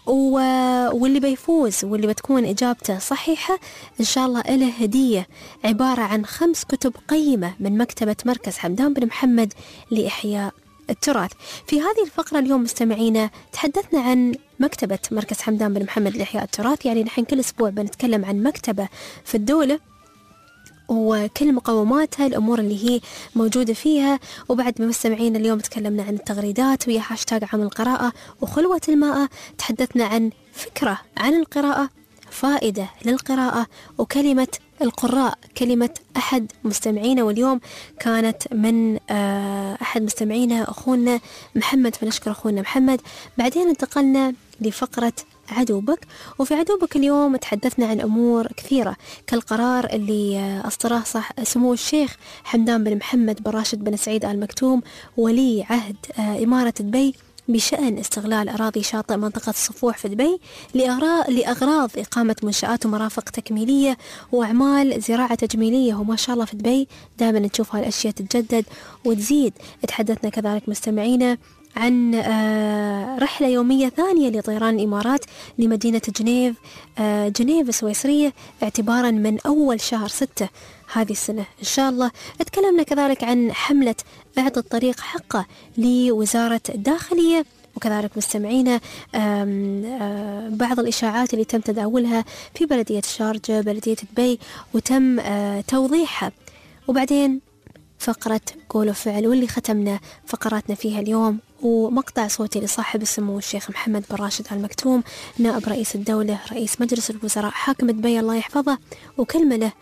واللي بيفوز واللي بتكون إجابته صحيحة إن شاء الله له هدية عبارة عن خمس كتب قيمة من مكتبة مركز حمدان بن محمد لإحياء التراث. في هذه الفقرة اليوم مستمعينا تحدثنا عن مكتبة مركز حمدان بن محمد لإحياء التراث، يعني نحن كل أسبوع بنتكلم عن مكتبة في الدولة وكل مقوماتها، الأمور اللي هي موجودة فيها. وبعد ما مستمعين اليوم تكلمنا عن التغريدات ويا هاشتاج عام القراءة وخلوة الماء، تحدثنا عن فكرة عن القراءة، فائدة للقراءة، وكلمة القراء كلمة أحد مستمعينا، واليوم كانت من أحد مستمعينا أخونا محمد، فنشكر أخونا محمد. بعدين انتقلنا لفقرة عدوبك، وفي عدوبك اليوم تحدثنا عن أمور كثيرة كالقرار اللي أصدره صح سمو الشيخ حمدان بن محمد بن راشد بن سعيد آل مكتوم ولي عهد إمارة دبي بشأن استغلال أراضي شاطئ منطقة الصفوح في دبي لأغراض إقامة منشآت ومرافق تكميلية وأعمال زراعة تجميلية. وما شاء الله في دبي دائما نشوف هالأشياء تتجدد وتزيد. تحدثنا كذلك مستمعينا عن رحلة يومية ثانية لطيران الإمارات لمدينة جنيف جنيف السويسرية اعتبارا من أول شهر ستة هذه السنة إن شاء الله. اتكلمنا كذلك عن حملة أعطي الطريق حقه لوزارة الداخلية، وكذلك مستمعينا بعض الإشاعات اللي تم تداولها في بلدية الشارجة بلدية دبي وتم توضيحها. وبعدين فقرة قول وفعل، واللي ختمنا فقراتنا فيها اليوم ومقطع صوتي لصاحب السمو الشيخ محمد بن راشد آل مكتوم نائب رئيس الدولة رئيس مجلس الوزراء حاكم دبي الله يحفظه، وكلمة له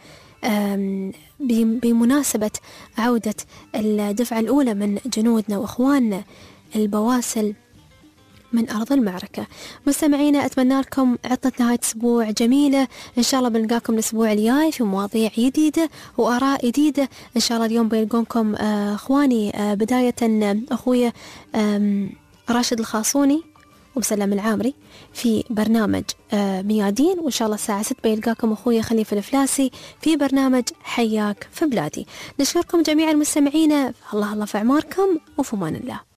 بمناسبة عودة الدفعة الأولى من جنودنا وأخواننا البواسل من أرض المعركة. مستمعينا أتمنى لكم عطلة نهاية أسبوع جميلة، إن شاء الله بنلقاكم الأسبوع الجاي في مواضيع جديدة وآراء جديدة إن شاء الله. اليوم بيلقونكم أخواني بداية أخويا راشد الخاصوني ومسلم العامري في برنامج ميادين، وإن شاء الله الساعة ستة بيلقاكم أخويا خليفة الفلاسي في برنامج حياك في بلادي. نشكركم جميع المستمعين، الله الله في أعماركم وفي أمان الله.